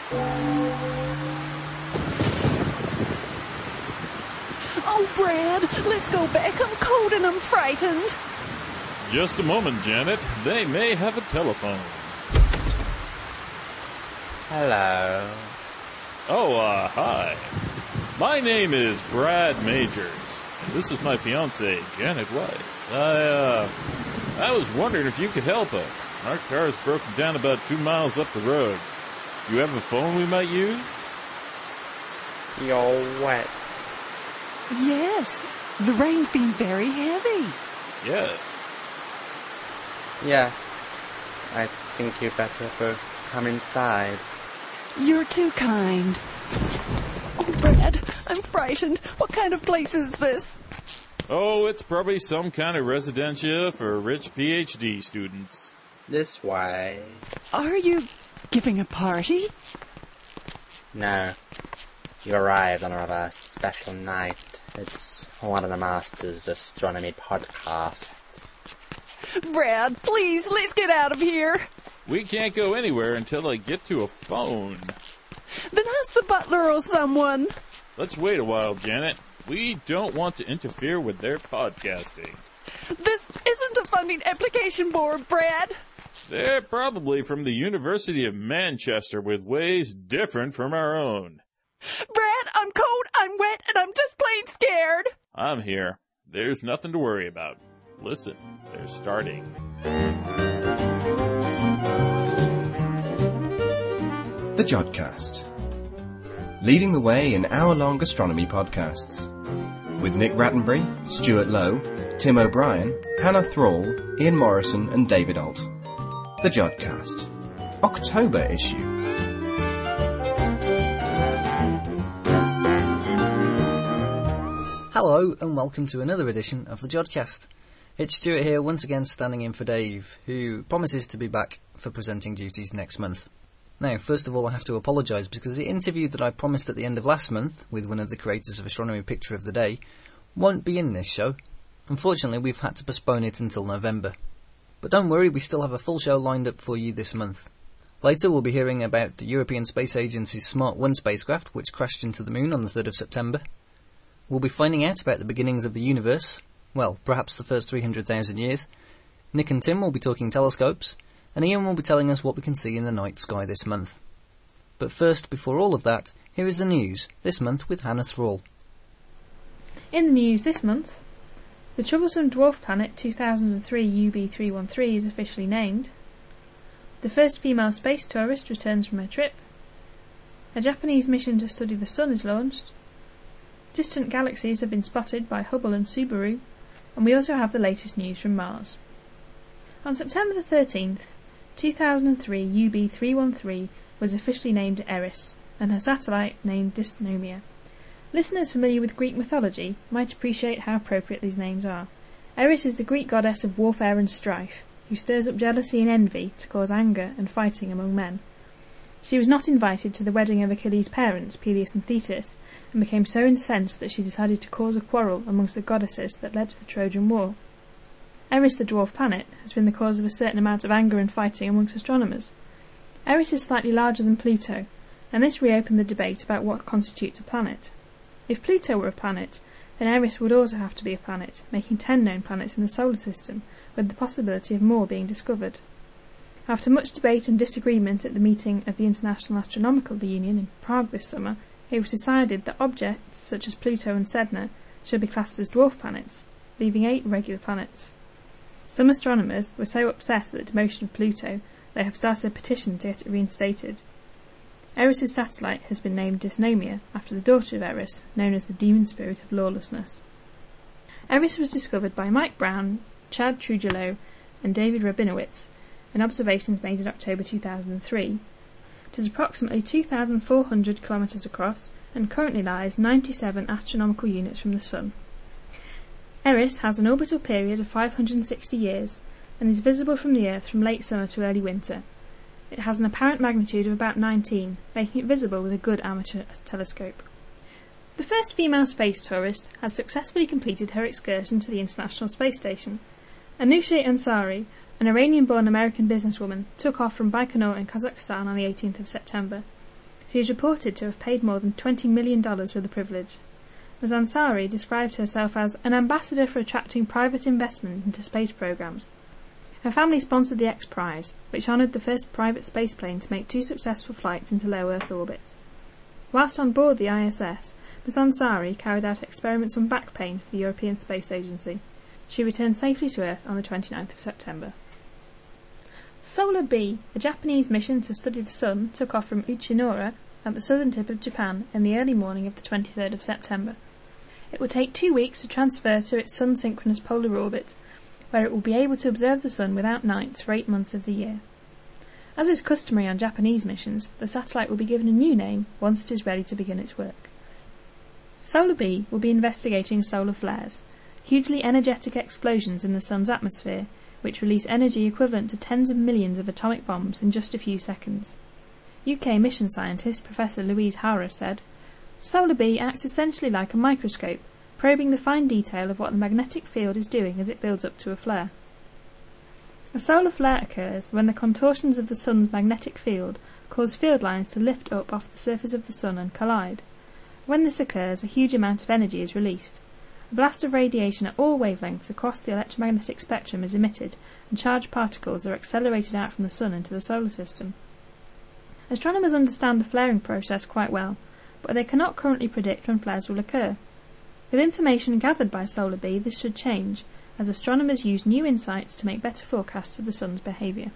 Oh, Brad, let's go back. I'm cold and I'm frightened. Just a moment, Janet. They may have a telephone. Hello. Oh, hi. My name is Brad Majors, and this is my fiancée, Janet Weiss. I was wondering if you could help us. Our car is broken down about 2 miles up the road. You have a phone we might use? You're wet. Yes, the rain's been very heavy. Yes. Yes. I think you'd better both come inside. You're too kind. Oh, Brad, I'm frightened. What kind of place is this? Oh, it's probably some kind of residencia for rich PhD students. This way. Are you giving a party? No. You arrived on a rather special night. It's one of the Master's astronomy podcasts. Brad, please, let's get out of here. We can't go anywhere until I get to a phone. Then ask the butler or someone. Let's wait a while, Janet. We don't want to interfere with their podcasting. This isn't a funding application board, Brad. They're probably from the University of Manchester with ways different from our own. Brad, I'm cold, I'm wet, and I'm just plain scared. I'm here. There's nothing to worry about. Listen, they're starting. The Jodcast. Leading the way in hour-long astronomy podcasts. With Nick Rattenbury, Stuart Lowe, Tim O'Brien, Hannah Thrall, Ian Morrison and David Alt. The Jodcast. October issue. Hello and welcome to another edition of the Jodcast. It's Stuart here once again standing in for Dave, who promises to be back for presenting duties next month. Now, first of all, I have to apologise because the interview that I promised at the end of last month with one of the creators of Astronomy Picture of the Day won't be in this show. Unfortunately, we've had to postpone it until November. But don't worry, we still have a full show lined up for you this month. Later, we'll be hearing about the European Space Agency's Smart 1 spacecraft, which crashed into the Moon on the 3rd of September. We'll be finding out about the beginnings of the universe, well, perhaps the first 300,000 years. Nick and Tim will be talking telescopes, and Ian will be telling us what we can see in the night sky this month. But first, before all of that, here is the news, this month with Hannah Thrall. In the news this month, the troublesome dwarf planet 2003 UB313 is officially named. The first female space tourist returns from her trip. A Japanese mission to study the Sun is launched. Distant galaxies have been spotted by Hubble and Subaru, and we also have the latest news from Mars. On September the 13th, 2003 UB313 was officially named Eris, and her satellite named Dysnomia. Listeners familiar with Greek mythology might appreciate how appropriate these names are. Eris is the Greek goddess of warfare and strife, who stirs up jealousy and envy to cause anger and fighting among men. She was not invited to the wedding of Achilles' parents, Peleus and Thetis, and became so incensed that she decided to cause a quarrel amongst the goddesses that led to the Trojan War. Eris, the dwarf planet, has been the cause of a certain amount of anger and fighting amongst astronomers. Eris is slightly larger than Pluto, and this reopened the debate about what constitutes a planet. If Pluto were a planet, then Eris would also have to be a planet, making 10 known planets in the solar system, with the possibility of more being discovered. After much debate and disagreement at the meeting of the International Astronomical Union in Prague this summer, it was decided that objects such as Pluto and Sedna should be classed as dwarf planets, leaving 8 regular planets. Some astronomers were so upset at the demotion of Pluto they have started a petition to get it reinstated. Eris's satellite has been named Dysnomia after the daughter of Eris, known as the demon spirit of lawlessness. Eris was discovered by Mike Brown, Chad Trujillo and David Rabinowitz in observations made in October 2003. It is approximately 2,400 kilometres across and currently lies 97 astronomical units from the Sun. Eris has an orbital period of 560 years and is visible from the Earth from late summer to early winter. It has an apparent magnitude of about 19, making it visible with a good amateur telescope. The first female space tourist has successfully completed her excursion to the International Space Station. Anousheh Ansari, an Iranian-born American businesswoman, took off from Baikonur in Kazakhstan on the 18th of September. She is reported to have paid more than $20 million for the privilege. Ms. Ansari described herself as an ambassador for attracting private investment into space programs. Her family sponsored the X Prize, which honoured the first private spaceplane to make 2 successful flights into low Earth orbit. Whilst on board the ISS, Ms. Ansari carried out experiments on back pain for the European Space Agency. She returned safely to Earth on the 29th of September. Solar B, a Japanese mission to study the Sun, took off from Uchinora at the southern tip of Japan in the early morning of the 23rd of September. It would take 2 weeks to transfer to its Sun-synchronous polar orbit, where it will be able to observe the Sun without nights for 8 months of the year. As is customary on Japanese missions, the satellite will be given a new name once it is ready to begin its work. Solar B will be investigating solar flares, hugely energetic explosions in the Sun's atmosphere, which release energy equivalent to tens of millions of atomic bombs in just a few seconds. UK mission scientist Professor Louise Howrah said, "Solar B acts essentially like a microscope, probing the fine detail of what the magnetic field is doing as it builds up to a flare." A solar flare occurs when the contortions of the Sun's magnetic field cause field lines to lift up off the surface of the Sun and collide. When this occurs, a huge amount of energy is released. A blast of radiation at all wavelengths across the electromagnetic spectrum is emitted, and charged particles are accelerated out from the Sun into the solar system. Astronomers understand the flaring process quite well, but they cannot currently predict when flares will occur. With information gathered by Solar B, this should change, as astronomers use new insights to make better forecasts of the Sun's behaviour.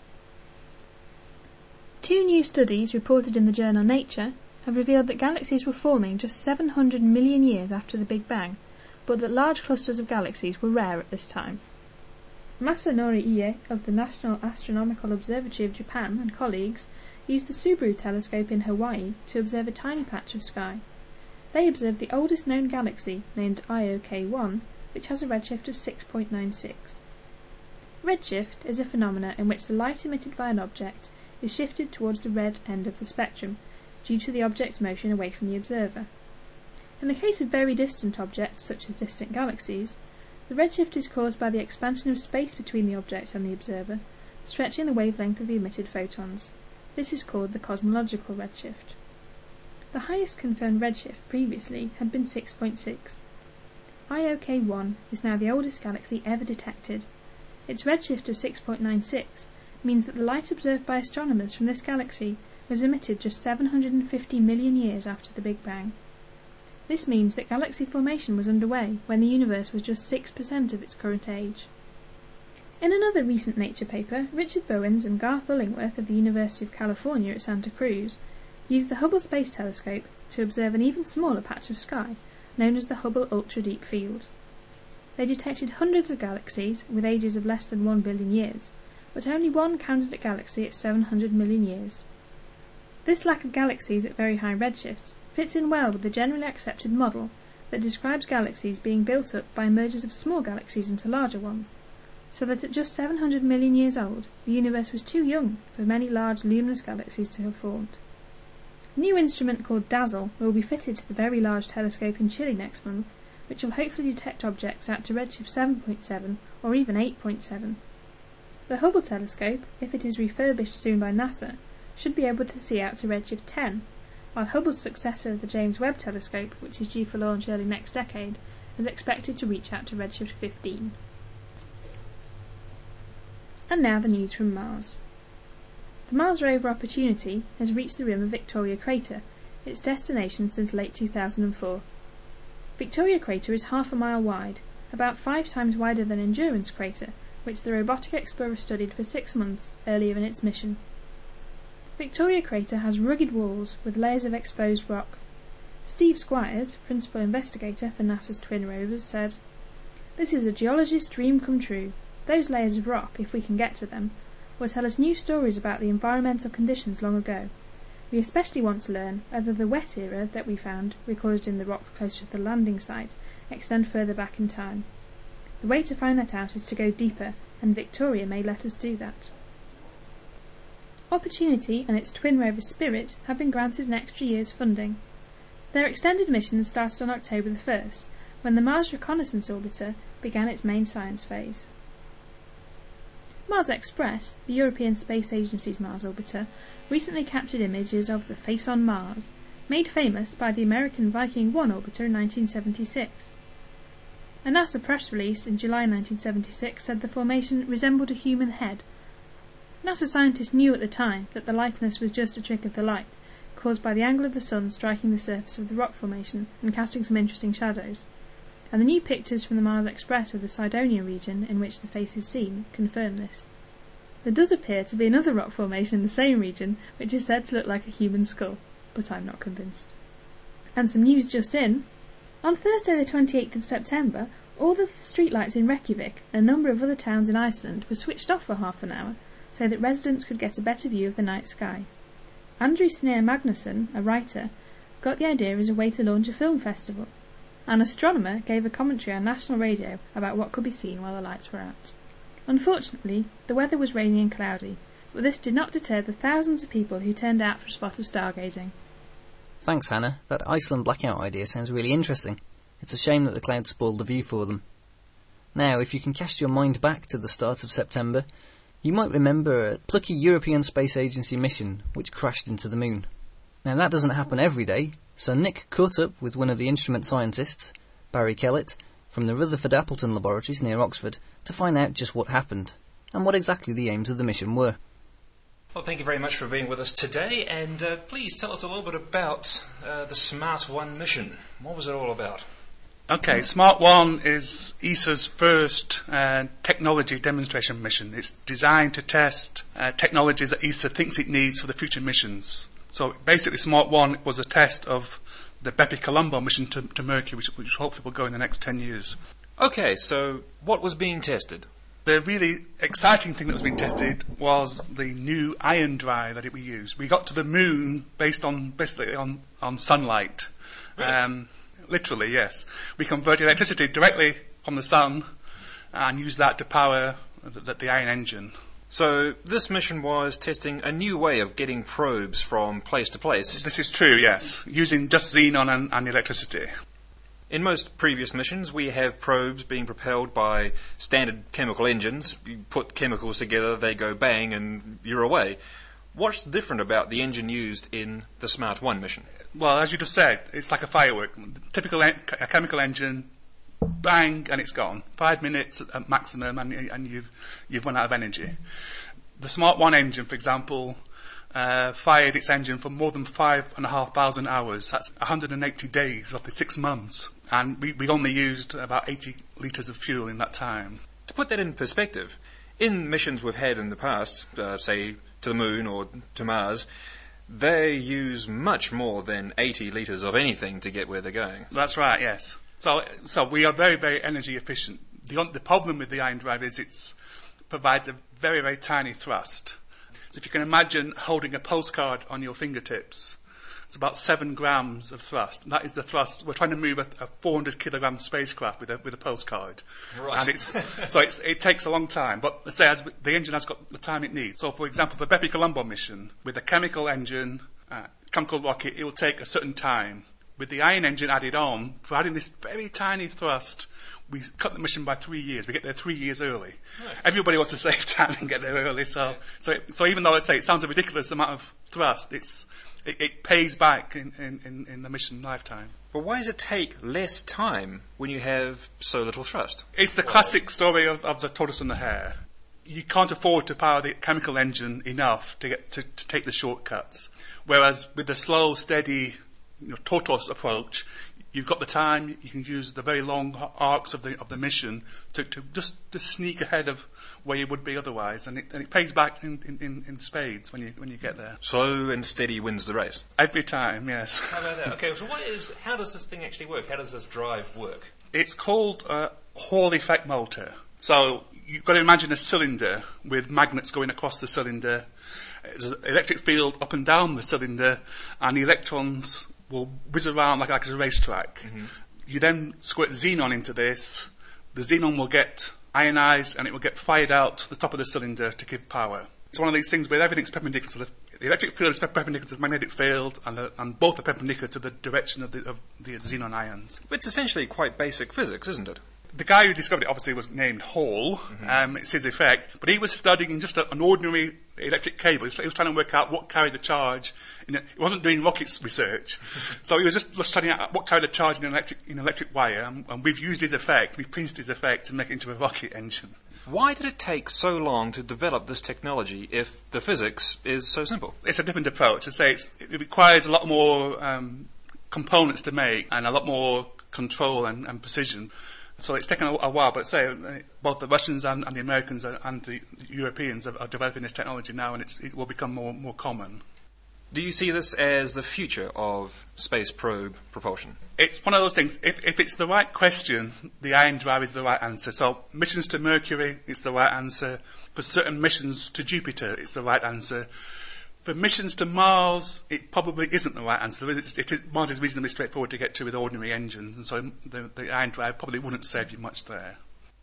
2 new studies reported in the journal Nature have revealed that galaxies were forming just 700 million years after the Big Bang, but that large clusters of galaxies were rare at this time. Masanori Ie of the National Astronomical Observatory of Japan and colleagues used the Subaru telescope in Hawaii to observe a tiny patch of sky. They observed the oldest known galaxy, named IOK1, which has a redshift of 6.96. Redshift is a phenomenon in which the light emitted by an object is shifted towards the red end of the spectrum, due to the object's motion away from the observer. In the case of very distant objects, such as distant galaxies, the redshift is caused by the expansion of space between the object and the observer, stretching the wavelength of the emitted photons. This is called the cosmological redshift. The highest confirmed redshift previously had been 6.6. IOK1 is now the oldest galaxy ever detected. Its redshift of 6.96 means that the light observed by astronomers from this galaxy was emitted just 750 million years after the Big Bang. This means that galaxy formation was underway when the universe was just 6% of its current age. In another recent Nature paper, Richard Bowens and Garth Ullingworth of the University of California at Santa Cruz used the Hubble Space Telescope to observe an even smaller patch of sky, known as the Hubble Ultra Deep Field. They detected hundreds of galaxies with ages of less than 1 billion years, but only one candidate galaxy at 700 million years. This lack of galaxies at very high redshifts fits in well with the generally accepted model that describes galaxies being built up by mergers of small galaxies into larger ones, so that at just 700 million years old, the universe was too young for many large luminous galaxies to have formed. A new instrument called DAZZLE will be fitted to the Very Large Telescope in Chile next month, which will hopefully detect objects out to redshift 7.7 or even 8.7. The Hubble telescope, if it is refurbished soon by NASA, should be able to see out to redshift 10, while Hubble's successor, the James Webb Telescope, which is due for launch early next decade, is expected to reach out to redshift 15. And now the news from Mars. The Mars rover Opportunity has reached the rim of Victoria Crater, its destination since late 2004. Victoria Crater is half a mile wide, about 5 times wider than Endurance Crater, which the robotic explorer studied for 6 months earlier in its mission. Victoria Crater has rugged walls with layers of exposed rock. Steve Squires, principal investigator for NASA's twin rovers, said, "This is a geologist's dream come true. Those layers of rock, if we can get to them, will tell us new stories about the environmental conditions long ago. We especially want to learn whether the wet era that we found, recorded in the rocks closer to the landing site, extend further back in time. The way to find that out is to go deeper, and Victoria may let us do that." Opportunity and its twin rover Spirit have been granted an extra year's funding. Their extended mission started on October the 1st, when the Mars Reconnaissance Orbiter began its main science phase. Mars Express, the European Space Agency's Mars orbiter, recently captured images of the face on Mars, made famous by the American Viking 1 orbiter in 1976. A NASA press release in July 1976 said the formation resembled a human head. NASA scientists knew at the time that the likeness was just a trick of the light, caused by the angle of the sun striking the surface of the rock formation and casting some interesting shadows, and the new pictures from the Mars Express of the Cydonia region in which the face is seen confirm this. There does appear to be another rock formation in the same region which is said to look like a human skull, but I'm not convinced. And some news just in. On Thursday the 28th of September, all of the streetlights in Reykjavik and a number of other towns in Iceland were switched off for half an hour so that residents could get a better view of the night sky. Andrew Sneer Magnusson, a writer, got the idea as a way to launch a film festival. An astronomer gave a commentary on national radio about what could be seen while the lights were out. Unfortunately, the weather was rainy and cloudy, but this did not deter the thousands of people who turned out for a spot of stargazing. Thanks, Hannah. That Iceland blackout idea sounds really interesting. It's a shame that the clouds spoiled the view for them. Now, if you can cast your mind back to the start of September, you might remember a plucky European Space Agency mission which crashed into the moon. Now, that doesn't happen every day, so Nick caught up with one of the instrument scientists, Barry Kellett, from the Rutherford Appleton Laboratories near Oxford, to find out just what happened, and what exactly the aims of the mission were. Well, thank you very much for being with us today, and please tell us a little bit about the Smart 1 mission. What was it all about? Okay, Smart 1 is ESA's first technology demonstration mission. It's designed to test technologies that ESA thinks it needs for the future missions. So basically Smart 1 was a test of the Bepi-Colombo mission to Mercury, which hopefully will go in the next 10 years. Okay, so what was being tested? The really exciting thing that was being tested was the new ion drive that we used. We got to the moon basically on sunlight. Really? Literally, yes. We converted electricity directly from the sun and used that to power the ion engine. So this mission was testing a new way of getting probes from place to place. This is true, yes, using just xenon and electricity. In most previous missions, we have probes being propelled by standard chemical engines. You put chemicals together, they go bang, and you're away. What's different about the engine used in the Smart 1 mission? Well, as you just said, it's like a firework. Typical a chemical engine, bang, and it's gone. 5 minutes at maximum, and you've run out of energy. The Smart 1 engine, for example, fired its engine for more than 5,500 hours. That's 180 days, roughly 6 months. And we only used about 80 litres of fuel in that time. To put that in perspective, in missions we've had in the past, say to the moon or to Mars, they use much more than 80 litres of anything to get where they're going. That's right, yes. So we are very, very energy efficient. The problem with the ion drive is it provides a very, very tiny thrust. So if you can imagine holding a postcard on your fingertips, it's about 7 grams of thrust. And that is the thrust. We're trying to move a 400 kilogram spacecraft with a postcard. Right. And it takes a long time. But let's say the engine has got the time it needs. So for example, the Bepi-Colombo mission, with a chemical engine, chemical rocket, it will take a certain time. With the ion engine added on, for adding this very tiny thrust, we cut the mission by 3 years. We get there 3 years early. Right. Everybody wants to save time and get there early. So even though it sounds a ridiculous amount of thrust, it pays back in the mission lifetime. But why does it take less time when you have so little thrust? It's the classic story of the tortoise and the hare. You can't afford to power the chemical engine enough to take the shortcuts. Whereas with the slow, steady tortoise approach, you've got the time. You can use the very long arcs of the mission to just sneak ahead of where you would be otherwise, and it pays back in spades when you get there. Slow and steady wins the race. Every time, yes. How about that? Okay, so how does this thing actually work? How does this drive work? It's called a Hall effect motor. So you've got to imagine a cylinder with magnets going across the cylinder. There's an electric field up and down the cylinder, and the electrons will whiz around like a racetrack. Mm-hmm. You then squirt xenon into this. The xenon will get ionized and it will get fired out the top of the cylinder to give power. It's one of these things where everything's perpendicular. So the electric field is perpendicular to the magnetic field, and both are perpendicular to the direction of the xenon ions. It's essentially quite basic physics, isn't it? The guy who discovered it obviously was named Hall. It's his effect. But he was studying just an ordinary electric cable. He was trying to work out what carried the charge. He wasn't doing rocket research. So he was just studying out what carried the charge in an electric wire. And we've used his effect, we've pieced his effect to make it into a rocket engine. Why did it take so long to develop this technology if the physics is so simple? It's a different approach. I say it requires a lot more components to make and a lot more control and precision. So it's taken a while, but say both the Russians and the Americans and the Europeans are developing this technology now, and it will become more common. Do you see this as the future of space probe propulsion? It's one of those things. If it's the right question, the ion drive is the right answer. So missions to Mercury, it's the right answer. For certain missions to Jupiter, it's the right answer. For missions to Mars, it probably isn't the right answer. Mars is reasonably straightforward to get to with ordinary engines, and so the ion drive probably wouldn't save you much there.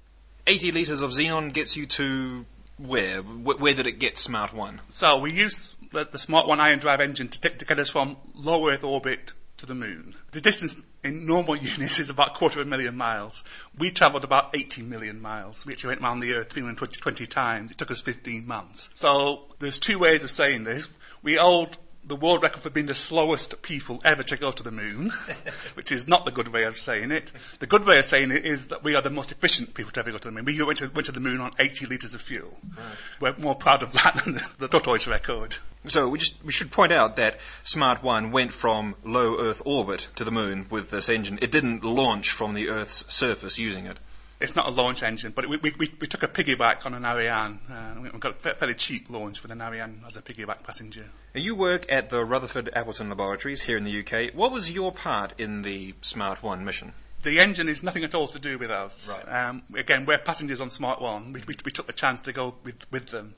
80 litres of xenon gets you to where? Where did it get Smart 1? So we use the Smart 1 ion drive engine to get us from low Earth orbit to the Moon. The distance in normal units is about 250,000 miles. We travelled about 80 million miles. We actually went around the Earth 320 times. It took us 15 months. So there's two ways of saying this. We hold the world record for being the slowest people ever to go to the Moon, which is not the good way of saying it. The good way of saying it is that we are the most efficient people to ever go to the Moon. We went to the Moon on 80 litres of fuel. Right. We're more proud of that than the tortoise record. So we should point out that Smart 1 went from low Earth orbit to the Moon with this engine. It didn't launch from the Earth's surface using it. It's not a launch engine, but we took a piggyback on an Ariane. We got a fairly cheap launch with an Ariane as a piggyback passenger. You work at the Rutherford Appleton Laboratories here in the UK. What was your part in the Smart 1 mission? The engine is nothing at all to do with us. Right. Again, we're passengers on Smart 1. We took the chance to go with them.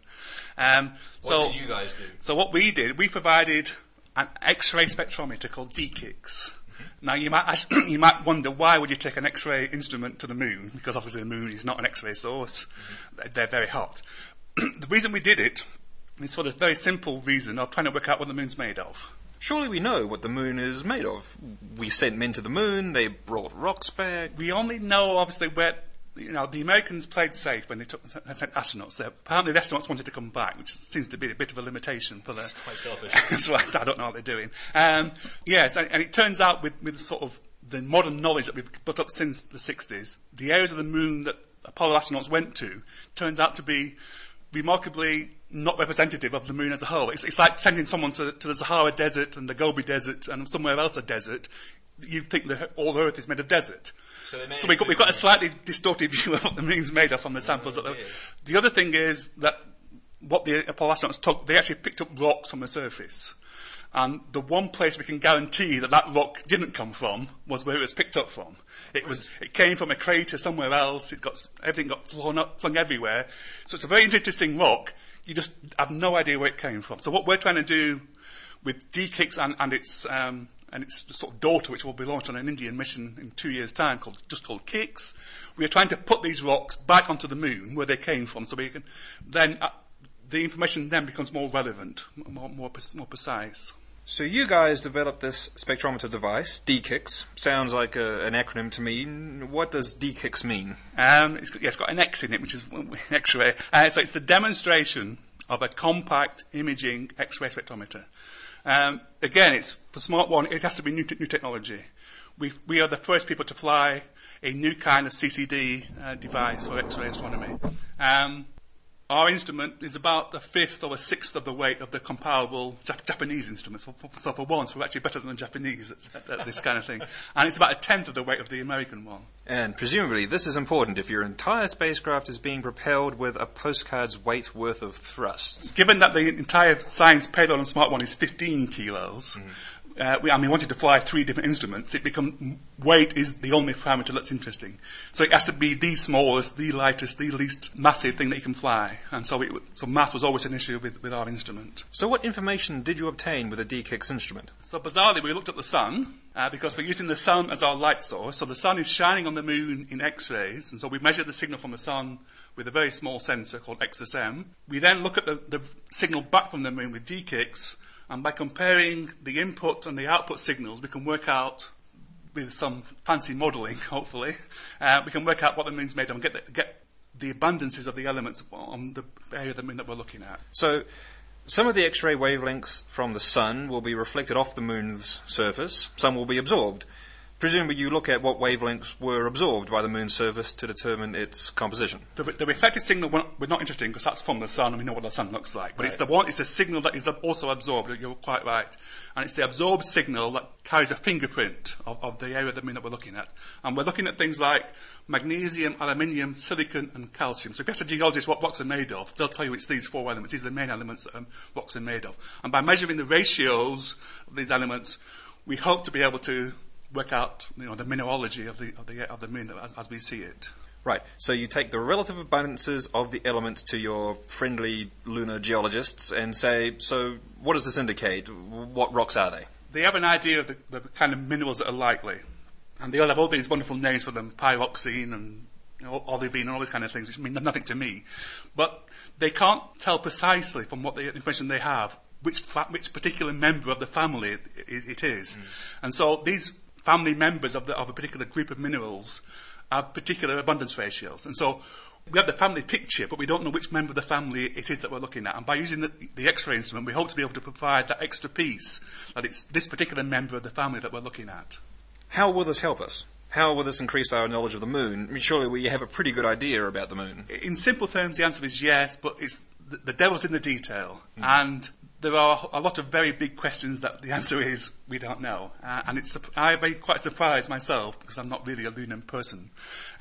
What did you guys do? So what we did, we provided an X-ray spectrometer called D-Kix. Now, you might wonder, why would you take an X-ray instrument to the Moon? Because obviously the Moon is not an X-ray source. They're very hot. The reason we did it is for the very simple reason of trying to work out what the Moon's made of. Surely we know what the Moon is made of. We sent men to the Moon, they brought rocks back. We only know, obviously, where... the Americans played safe when they sent astronauts there. Apparently the astronauts wanted to come back, which seems to be a bit of a limitation for them. It's quite selfish. That's right, I don't know what they're doing. Yes, and it turns out with sort of the modern knowledge that we've built up since the 60s, the areas of the Moon that Apollo astronauts went to turns out to be remarkably not representative of the Moon as a whole. It's like sending someone to the Sahara Desert and the Gobi Desert and somewhere else a desert. You think that all Earth is made of desert. So we've got a slightly distorted view of what the Moon's made of from the samples. The other thing is that what the Apollo astronauts took, they actually picked up rocks from the surface. And the one place we can guarantee that rock didn't come from was where it was picked up from. It came from a crater somewhere else. Everything got flung everywhere. So it's a very interesting rock. You just have no idea where it came from. So what we're trying to do with D-Kix and its sort of daughter, which will be launched on an Indian mission in 2 years' time, called Kix. We are trying to put these rocks back onto the Moon where they came from, so we can then the information then becomes more relevant, more precise. So you guys developed this spectrometer device, D-Kix. Sounds like an acronym to me. What does D-Kix mean? It's got an X in it, which is X-ray. So it's the demonstration of a compact imaging X-ray spectrometer. Again, it's for Smart 1, it has to be new technology. We are the first people to fly a new kind of CCD device for X-ray astronomy. Our instrument is about a fifth or a sixth of the weight of the comparable Japanese instruments. So for once, we're actually better than the Japanese at this kind of thing. And it's about a tenth of the weight of the American one. And presumably this is important if your entire spacecraft is being propelled with a postcard's weight worth of thrust. Given that the entire science payload on Smart 1 is 15 kilos, we wanted to fly 3 different instruments. Weight is the only parameter that's interesting. So it has to be the smallest, the lightest, the least massive thing that you can fly. And so mass was always an issue with our instrument. So what information did you obtain with a D-Kix instrument? So bizarrely, we looked at the sun, because we're using the sun as our light source. So the sun is shining on the Moon in X-rays, and so we measure the signal from the sun with a very small sensor called XSM. We then look at the signal back from the Moon with D-Kix, and by comparing the input and the output signals, we can work out with some fancy modelling, hopefully, we can work out what the moon's made of and get the abundances of the elements on the area of the moon that we're looking at. So, some of the X-ray wavelengths from the sun will be reflected off the moon's surface, some will be absorbed. Presumably you look at what wavelengths were absorbed by the moon's surface to determine its composition. The reflected signal we're not interested in because that's from the sun and we know what the sun looks like. But it's a signal that is also absorbed, you're quite right. And it's the absorbed signal that carries a fingerprint of the area of the moon that we're looking at. And we're looking at things like magnesium, aluminium, silicon and calcium. So if you ask a geologist what rocks are made of, they'll tell you it's these four elements. These are the main elements that rocks are made of. And by measuring the ratios of these elements, we hope to be able to work out, the mineralogy of the moon as we see it. Right. So you take the relative abundances of the elements to your friendly lunar geologists and say, so what does this indicate? What rocks are they? They have an idea of the kind of minerals that are likely. And they all have all these wonderful names for them, pyroxene and olivine and all these kind of things, which mean nothing to me. But they can't tell precisely from what the information they have which particular member of the family it is. And so these family members of a particular group of minerals have particular abundance ratios. And so we have the family picture, but we don't know which member of the family it is that we're looking at. And by using the X-ray instrument, we hope to be able to provide that extra piece, that it's this particular member of the family that we're looking at. How will this help us? How will this increase our knowledge of the moon? I mean, surely we have a pretty good idea about the moon. In simple terms, the answer is yes, but it's the devil's in the detail. And there are a lot of very big questions that the answer is we don't know. And I've been quite surprised myself, because I'm not really a lunar person,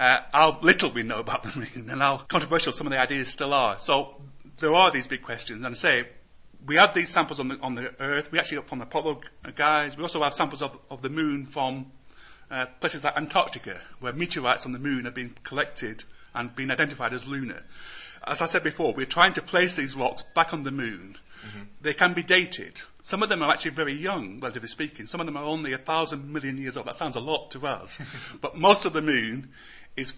how little we know about the moon and how controversial some of the ideas still are. So there are these big questions. And I say, we have these samples on the Earth. We actually, from the Apollo guys, we also have samples of the moon from places like Antarctica, where meteorites on the moon have been collected and been identified as lunar. As I said before, we're trying to place these rocks back on the moon. They can be dated. Some of them are actually very young, relatively speaking. Some of them are only 1,000 million years old. That sounds a lot to us. But most of the moon is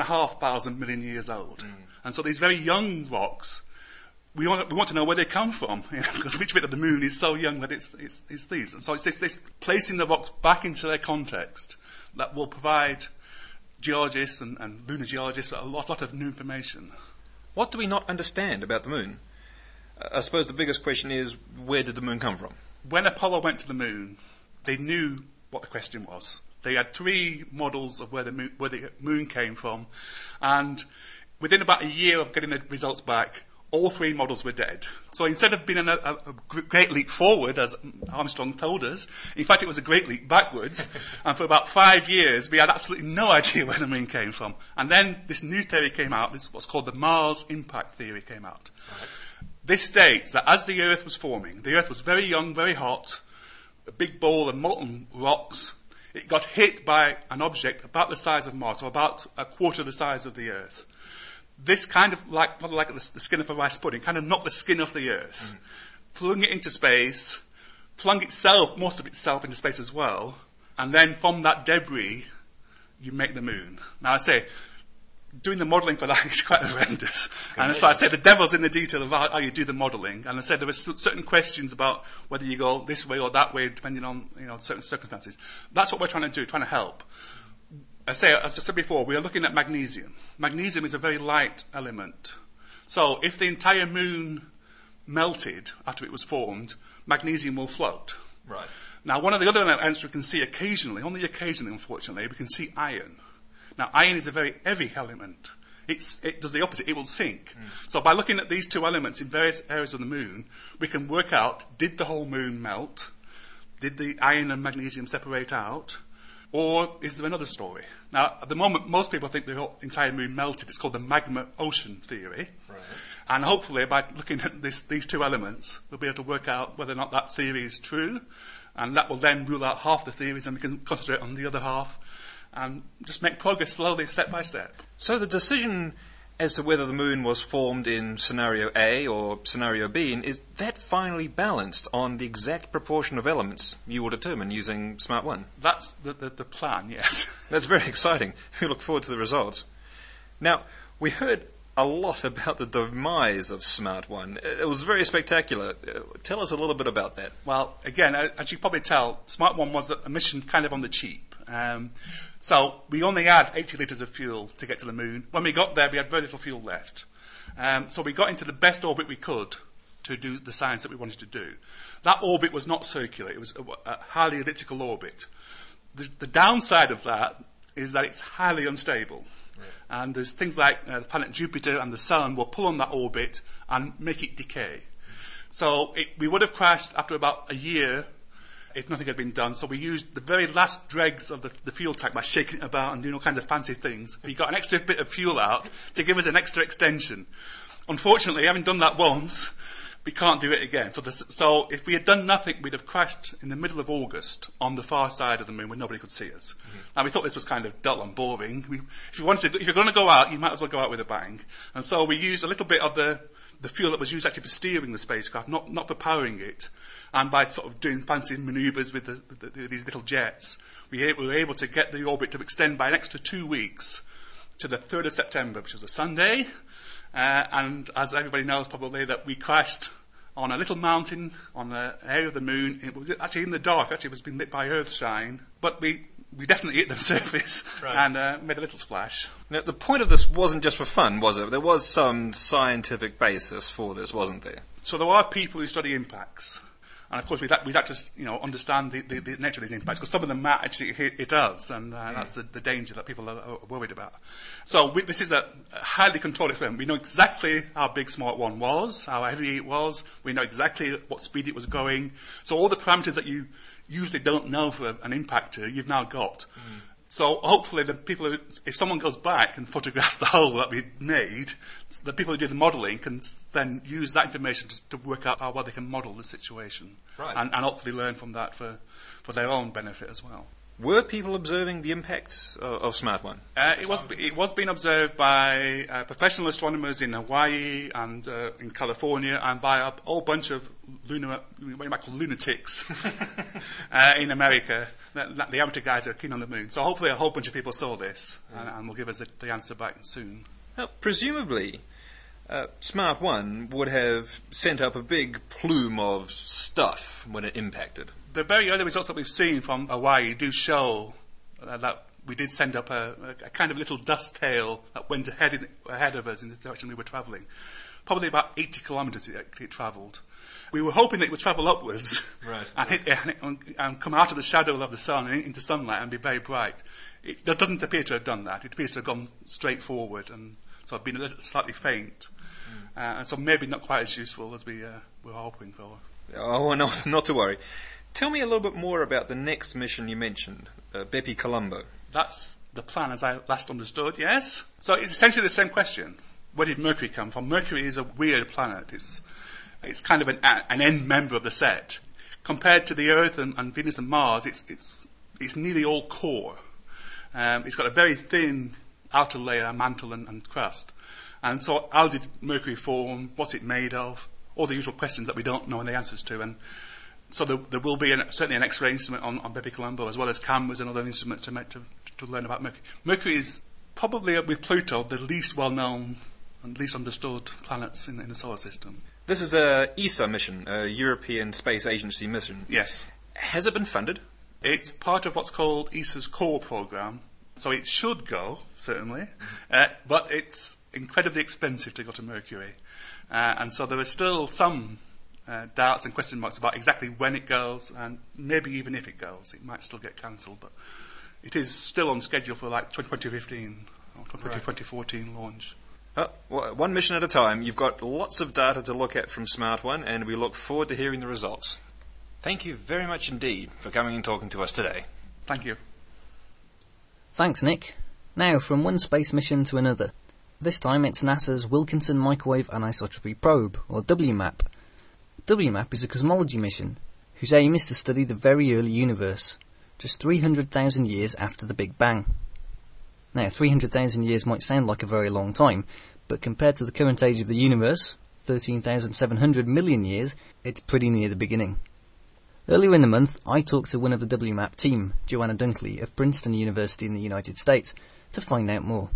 4,500 million years old. And so these very young rocks, we want to know where they come from, because which bit of the moon is so young that it's these. And so it's this placing the rocks back into their context that will provide geologists and lunar geologists a lot of new information. What do we not understand about the moon? I suppose the biggest question is, where did the moon come from? When Apollo went to the moon, they knew what the question was. They had 3 models of where the moon came from, and within about a year of getting the results back, all 3 models were dead. So instead of being a great leap forward, as Armstrong told us, in fact it was a great leap backwards, and for about 5 years we had absolutely no idea where the moon came from. And then this new theory came out, this is what's called the Mars impact theory came out. Right. This states that as the Earth was forming, the Earth was very young, very hot, a big ball of molten rocks. It got hit by an object about the size of Mars, so about a quarter the size of the Earth. This kind of, like the skin of a rice pudding, kind of knocked the skin off the Earth, flung it into space, flung most of itself into space as well, and then from that debris, you make the moon. Now I say, doing the modelling for that is quite horrendous. And so I say the devil's in the detail of how you do the modelling. And I said there were certain questions about whether you go this way or that way, depending on certain circumstances. That's what we're trying to do, trying to help. As I said before, we are looking at magnesium. Magnesium is a very light element. So if the entire moon melted after it was formed, magnesium will float. Right. Now, one of the other elements we can see occasionally, only occasionally unfortunately, we can see iron. Now, iron is a very heavy element. It does the opposite. It will sink. So by looking at these 2 elements in various areas of the moon, we can work out, did the whole moon melt? Did the iron and magnesium separate out? Or is there another story? Now, at the moment, most people think the whole entire moon melted. It's called the magma ocean theory. Right. And hopefully, by looking at these 2 elements, we'll be able to work out whether or not that theory is true. And that will then rule out half the theories, and we can concentrate on the other half and just make progress slowly, step by step. So the decision as to whether the moon was formed in scenario A or scenario B, is that finally balanced on the exact proportion of elements you will determine using Smart 1? That's the plan, yes. That's very exciting. We look forward to the results. Now, we heard a lot about the demise of Smart 1. It was very spectacular. Tell us a little bit about that. Well, again, as you probably tell, Smart 1 was a mission kind of on the cheap. So we only had 80 litres of fuel to get to the moon. When we got there, we had very little fuel left. So we got into the best orbit we could to do the science that we wanted to do. That orbit was not circular. It was a highly elliptical orbit. The downside of that is that it's highly unstable. Right. And there's things like the planet Jupiter and the Sun will pull on that orbit and make it decay. So we would have crashed after about a year if nothing had been done. So we used the very last dregs of the fuel tank by shaking it about and doing all kinds of fancy things. We got an extra bit of fuel out to give us an extra extension. Unfortunately, having done that once, we can't do it again. So if we had done nothing, we'd have crashed in the middle of August on the far side of the moon where nobody could see us. Mm-hmm. Now, we thought this was kind of dull and boring. If you're going to go out, you might as well go out with a bang. And so we used a little bit of the fuel that was used actually for steering the spacecraft, not for powering it. And by sort of doing fancy manoeuvres with these little jets, we were able to get the orbit to extend by an extra 2 weeks to the 3rd of September, which was a Sunday. And as everybody knows probably, that we crashed on a little mountain on an area of the moon. It was actually in the dark. Actually, it was being lit by Earthshine. But we definitely hit the surface and made a little splash. Now, the point of this wasn't just for fun, was it? There was some scientific basis for this, wasn't there? So there are people who study impacts. And of course, we'd like to understand the nature of these impacts, because some of them might actually hit us, and that's the danger that people are worried about. So this is a highly controlled experiment. We know exactly how big Smart 1 was, how heavy it was. We know exactly what speed it was going. So all the parameters that you usually don't know for an impactor, you've now got. Mm. So hopefully if someone goes back and photographs the hole that we made, the people who do the modelling can then use that information to work out how well they can model the situation. Right. And hopefully learn from that for their own benefit as well. Were people observing the impacts of Smart 1? It was being observed by professional astronomers in Hawaii and in California, and by a whole bunch of what you might call lunatics in America. The amateur guys are keen on the moon. So hopefully a whole bunch of people saw this and will give us the answer back soon. Now, presumably, Smart 1 would have sent up a big plume of stuff when it impacted. The very early results that we've seen from Hawaii do show that we did send up a kind of little dust tail that went ahead of us in the direction we were travelling. Probably about 80 kilometres it travelled. We were hoping that it would travel upwards and come out of the shadow of the sun and into sunlight and be very bright. That doesn't appear to have done that. It appears to have gone straight forward, and so it's been a little slightly faint. And so maybe not quite as useful as we were hoping for. Oh, not to worry. Tell me a little bit more about the next mission you mentioned, Bepi Colombo. That's the plan as I last understood, yes. So it's essentially the same question. Where did Mercury come from? Mercury is a weird planet. It's kind of an end member of the set. Compared to the Earth and Venus and Mars, it's nearly all core. It's got a very thin outer layer, mantle and crust. And so how did Mercury form? What's it made of? All the usual questions that we don't know the answers to. And so there will be certainly an X-ray instrument on Bepi Colombo, as well as cameras and other instruments to learn about Mercury. Mercury is probably, with Pluto, the least well-known and least understood planets in the solar system. This is a ESA mission, a European Space Agency mission. Yes. Has it been funded? It's part of what's called ESA's core program, so it should go, certainly, but it's incredibly expensive to go to Mercury. And so there are still some doubts and question marks about exactly when it goes, and maybe even if it goes, it might still get cancelled. But it is still on schedule for like 2015 or 2014 launch. Well, one mission at a time. You've got lots of data to look at from Smart 1, and we look forward to hearing the results. Thank you very much indeed for coming and talking to us today. Thank you. Thanks, Nick. Now, from one space mission to another. This time it's NASA's Wilkinson Microwave Anisotropy Probe, or WMAP. WMAP is a cosmology mission whose aim is to study the very early universe, just 300,000 years after the Big Bang. Now, 300,000 years might sound like a very long time, but compared to the current age of the universe, 13,700 million years, it's pretty near the beginning. Earlier in the month, I talked to one of the WMAP team, Joanna Dunkley of Princeton University in the United States, to find out more.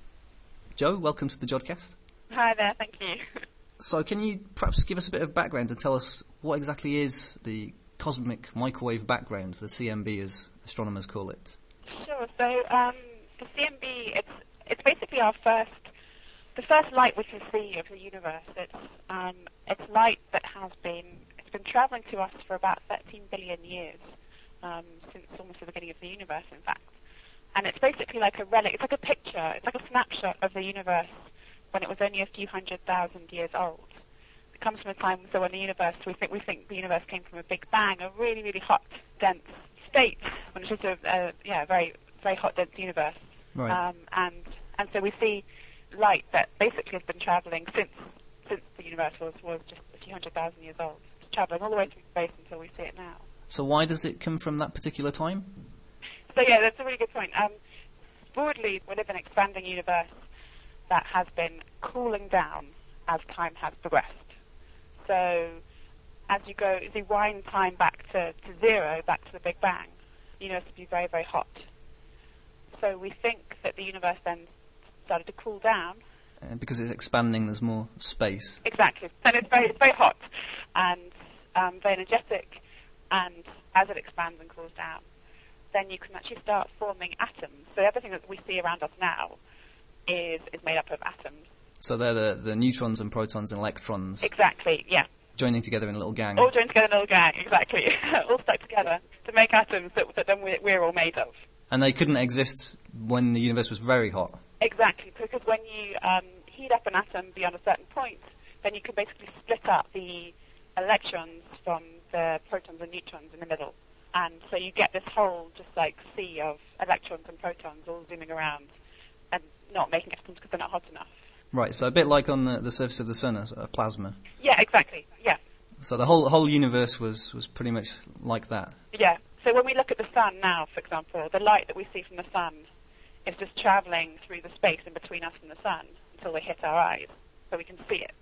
Jo, welcome to the Jodcast. Hi there, thank you. So can you perhaps give us a bit of background and tell us what exactly is the Cosmic Microwave Background, the CMB as astronomers call it? Sure. So the CMB, it's basically the first light we can see of the universe. It's light that it's been traveling to us for about 13 billion years, since almost the beginning of the universe, in fact. And it's basically like a relic. It's like a picture. It's like a snapshot of the universe when it was only a few 100,000 years old. It comes from a time, so when the universe, we think the universe came from a big bang, a really, really hot, dense state, when it's just a very, very hot, dense universe. Right. And so we see light that basically has been traveling since the universe was just a few 100,000 years old. It's traveling all the way through space until we see it now. So why does it come from that particular time? So yeah, that's a really good point. Broadly, we live in an expanding universe that has been cooling down as time has progressed. So as you wind time back to zero, back to the Big Bang, the universe would be very, very hot. So we think that the universe then started to cool down. Because it's expanding, there's more space. Exactly. And it's very hot and very energetic. And as it expands and cools down, then you can actually start forming atoms. So everything that we see around us now is made up of atoms. So they're the neutrons and protons and electrons. Exactly, yeah. Joining together in a little gang. All joined together in a little gang, exactly. All stuck together to make atoms that then we're all made of. And they couldn't exist when the universe was very hot. Exactly, because when you heat up an atom beyond a certain point, then you can basically split up the electrons from the protons and neutrons in the middle. And so you get this whole just like sea of electrons and protons all zooming around and not making atoms because they're not hot enough. Right, so a bit like on the surface of the sun, as a plasma. Yeah, exactly, yeah. So the whole universe was pretty much like that. Yeah, so when we look at the sun now, for example, the light that we see from the sun is just travelling through the space in between us and the sun until they hit our eyes, so we can see it.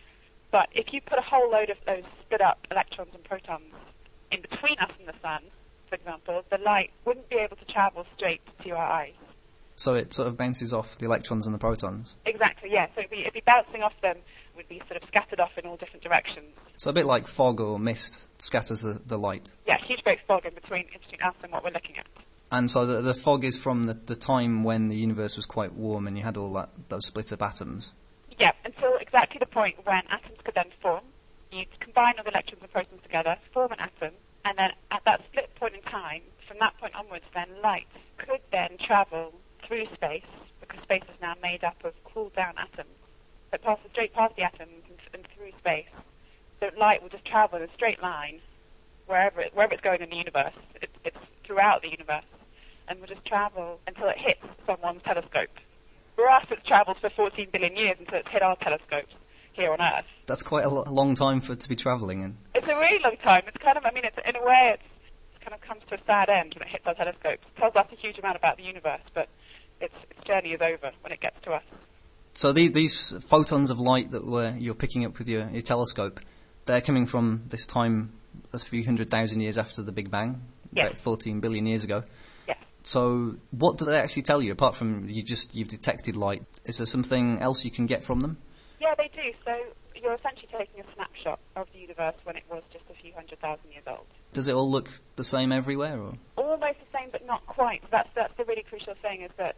But if you put a whole load of those split up electrons and protons in between us and the sun, for example, the light wouldn't be able to travel straight to our eyes. So it sort of bounces off the electrons and the protons? Exactly, yeah. So it'd be bouncing off them, would be sort of scattered off in all different directions. So a bit like fog or mist scatters the light? Yeah, huge great fog in between us and what we're looking at. And so the fog is from the time when the universe was quite warm and you had all those split up atoms? Yeah, until exactly the point when atoms could then form. You'd combine all the electrons and protons together, form an atom, and then at that split point in time, from that point onwards, then light could then travel through space, because space is now made up of cooled down atoms that passes straight past the atoms and through space. So light will just travel in a straight line wherever it's going in the universe. It's throughout the universe, and will just travel until it hits someone's telescope. For us, it's travelled for 14 billion years until it's hit our telescopes here on Earth. That's quite a long time for it to be travelling in. It's a really long time. It's kind of, it's in a way, it's kind of comes to a sad end when it hits our telescopes. It tells us a huge amount about the universe, but its journey is over when it gets to us. So these photons of light that you're picking up with your telescope, they're coming from this time a few 100,000 years after the Big Bang, yes. About 14 billion years ago. Yes. So what do they actually tell you, apart from you've detected light? Is there something else you can get from them? Yeah, they do. So you're essentially taking a snapshot of the universe when it was just a few 100,000 years old. Does it all look the same everywhere, or? Almost the same, but not quite. That's the really crucial thing, is that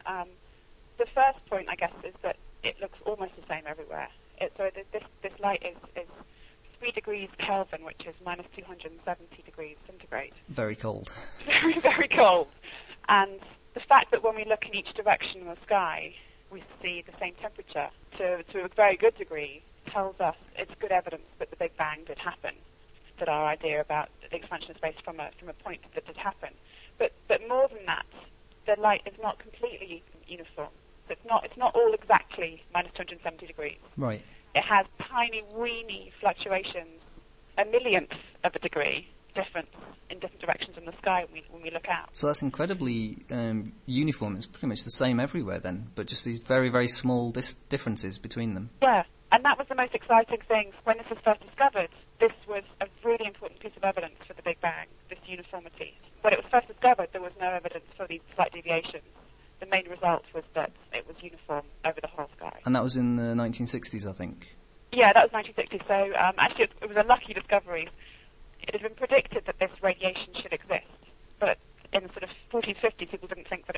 the first point, I guess, is that it looks almost the same everywhere. So this light is 3 degrees Kelvin, which is minus 270 degrees centigrade. Very cold. Very, very cold. And the fact that when we look in each direction in the sky, we see the same temperature to a very good degree tells us it's good evidence that the Big Bang did happen, that our idea about the expansion of space from a point that did happen. But more than that, the light is not completely uniform. It's not all exactly minus 270 degrees. Right. It has tiny, weeny fluctuations, a millionth of a degree difference in different directions in the sky when we look out. So that's incredibly uniform. It's pretty much the same everywhere then, but just these very, very small differences between them. Yeah, and that was the most exciting thing. When this was first discovered, this was a really important piece of evidence for the Big Bang, this uniformity. When it was first discovered, there was no evidence for these slight deviations. The main result was that it was uniform over the whole sky. And that was in the 1960s, I think? Yeah, that was 1960. So actually it was a lucky discovery. It had been predicted that this radiation should exist, but in the sort of 40s, 50s, people didn't think that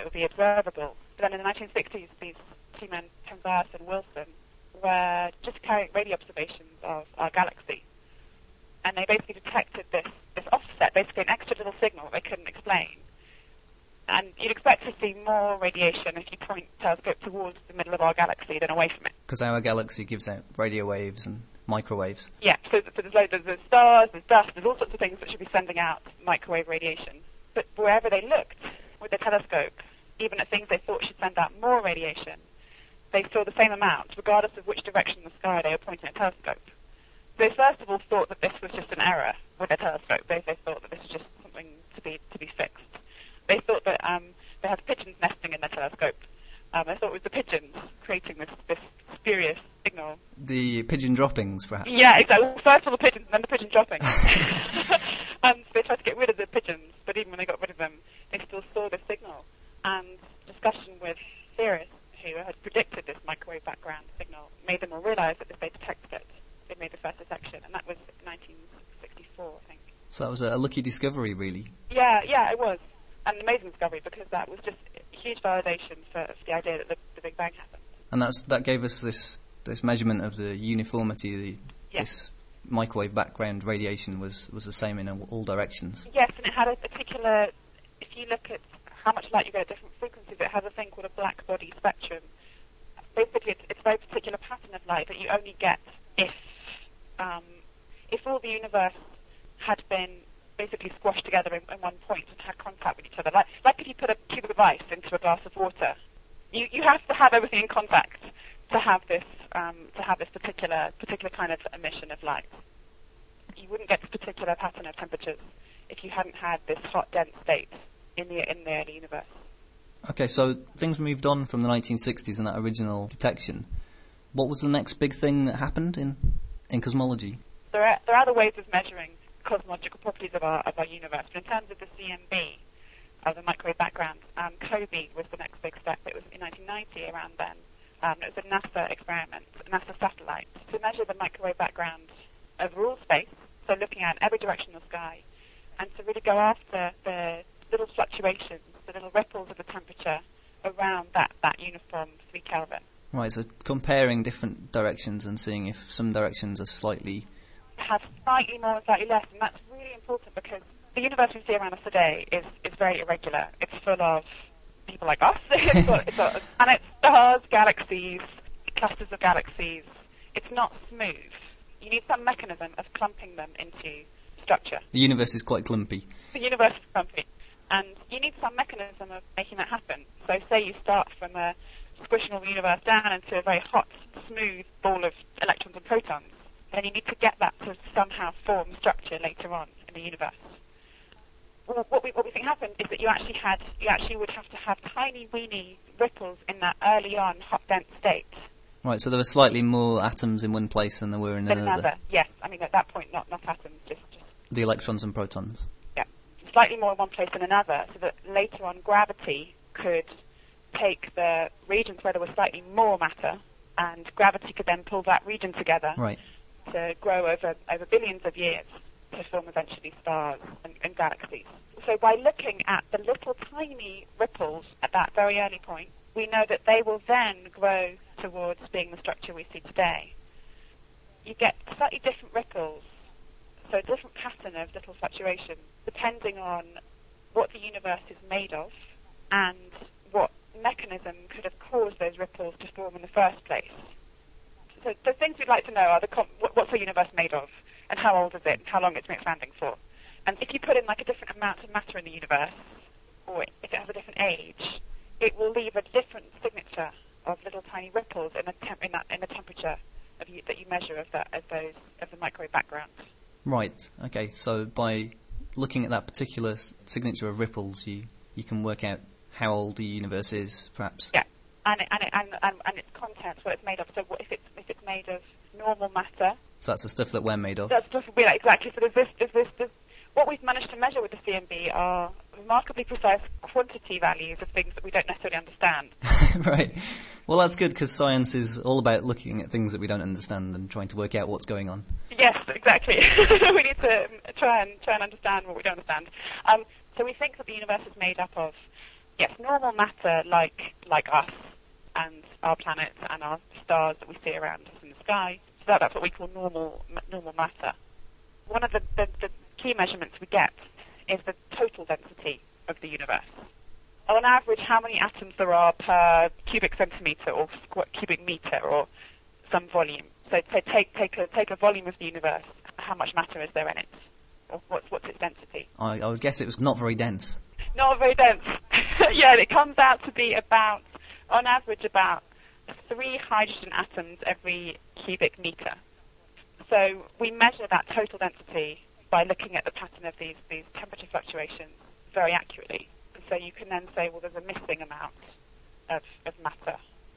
basically an extra little signal they couldn't explain. And you'd expect to see more radiation if you point the telescope towards the middle of our galaxy than away from it. Because our galaxy gives out radio waves and microwaves. Yeah, so there's stars, there's dust, there's all sorts of things that should be sending out microwave radiation. But wherever they looked with the telescope, even at things they thought should send out more radiation, they saw the same amount, regardless of which direction in the sky they were pointing a telescope. They first of all thought that this was just an error with their telescope. They thought that this was just something to be fixed. They thought that they had pigeons nesting in their telescope. They thought it was the pigeons creating this spurious signal. The pigeon droppings, perhaps? Yeah, exactly. Well, first of all the pigeons, and then the pigeon dropping. And they tried to get rid of the pigeons, but even when they got rid of them, they still saw this signal. And discussion with theorists who had predicted this microwave background signal made them all realise that if they detected it, they made the first detection, and that was 1964, I think. So that was a lucky discovery, really. Yeah, it was. An amazing discovery, because that was just huge validation for the idea that the Big Bang happened. And that gave us this measurement of the uniformity, this microwave background radiation was the same in all directions. Yes, and it had a particular, if you look at how much light you get at different frequencies, it has a thing called a black body spectrum. Basically, it's a very particular pattern of light that you only get if all the universe had been basically squashed together in one point and had contact with each other. Like if you put a cube of ice into a glass of water, you have to have everything in contact to have this particular kind of emission of light. You wouldn't get this particular pattern of temperatures if you hadn't had this hot, dense state in the early universe. Okay, so things moved on from the 1960s and that original detection. What was the next big thing that happened in cosmology? There are other ways of measuring cosmological properties of our universe. But in terms of the CMB, of the microwave background, COBE was the next big step. It was in 1990, around then. It was a NASA experiment, a NASA satellite, to measure the microwave background over all space, so looking at every direction of the sky, and to really go after the little fluctuations, the little ripples of the temperature around that uniform 3 Kelvin. Right, so comparing different directions and seeing if some directions are slightly more and slightly less, and that's really important because the universe we see around us today is very irregular. It's full of people like us, and it's stars, galaxies, clusters of galaxies. It's not smooth. You need some mechanism of clumping them into structure. The universe is quite clumpy. The universe is clumpy, and you need some mechanism of making that happen. So say you start from a squishing all the universe down into a very hot, smooth ball of electrons and protons, then you need to get that to somehow form structure later on in the universe. Well, what we think happened is that you actually would have to have tiny, weeny ripples in that early on hot, dense state. Right, so there were slightly more atoms in one place than there were in another. Yes, I mean at that point not atoms, just the electrons and protons. Yeah, slightly more in one place than another, so that later on gravity could take the regions where there was slightly more matter, and gravity could then pull that region together. Right. To grow over billions of years to form eventually stars and galaxies. So by looking at the little tiny ripples at that very early point, we know that they will then grow towards being the structure we see today. You get slightly different ripples, so a different pattern of little fluctuations, depending on what the universe is made of and what mechanism could have caused those ripples to form in the first place. So the things we'd like to know are what's the universe made of, and how old is it, and how long it's been expanding for. And if you put in like a different amount of matter in the universe, or if it has a different age, it will leave a different signature of little tiny ripples in the temperature that you measure of the microwave background. Right. Okay. So by looking at that particular signature of ripples, you can work out how old the universe is, perhaps. Yeah. And its contents, what it's made of. So if it's made of normal matter. So that's the stuff that we're made of. That's stuff exactly. So there's what we've managed to measure with the CMB are remarkably precise quantity values of things that we don't necessarily understand. Right. Well, that's good because science is all about looking at things that we don't understand and trying to work out what's going on. Yes, exactly. We need to try and understand what we don't understand. So we think that the universe is made up of normal matter like us and our planets and our stars that we see around us in the sky. So that's what we call normal matter. One of the key measurements we get is the total density of the universe. On average, how many atoms there are per cubic centimetre or cubic metre or some volume. So take a volume of the universe. How much matter is there in it? Or what's its density? I would guess it was not very dense. Not very dense. Yeah, it comes out to be about, on average, about 3 hydrogen atoms every cubic metre. So we measure that total density by looking at the pattern of these temperature fluctuations very accurately. So you can then say, well, there's a missing amount of matter.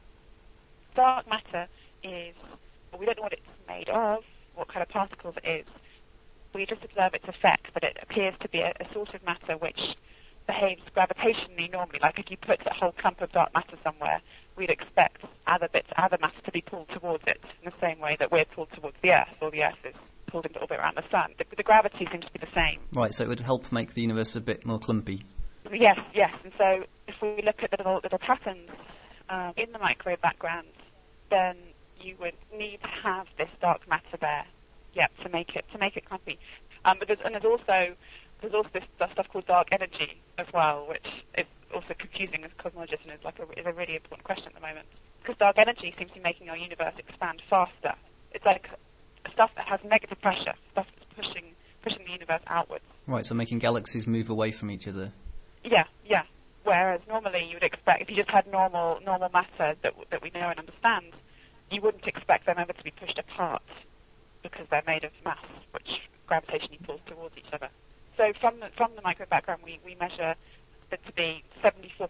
Dark matter is, well, we don't know what it's made of, what kind of particles it is. We just observe its effect, but it appears to be a sort of matter which behaves gravitationally normally. Like if you put a whole clump of dark matter somewhere, we'd expect other matter to be pulled towards it in the same way that we're pulled towards the Earth, or the Earth is pulled into orbit around the Sun. The gravity seems to be the same. Right, so it would help make the universe a bit more clumpy. Yes. And so if we look at the little patterns in the microwave background, then you would need to have this dark matter there, to make it clumpy. But there's also this stuff called dark energy as well, which is also confusing as cosmologists and is a really important question at the moment. Because dark energy seems to be making our universe expand faster. It's like stuff that has negative pressure, stuff that's pushing the universe outwards. Right, so making galaxies move away from each other. Yeah. Whereas normally you would expect, if you just had normal matter that we know and understand, you wouldn't expect them ever to be pushed apart because they're made of mass, which gravitationally pulls towards each other. So from the microwave background, we measure it to be 74%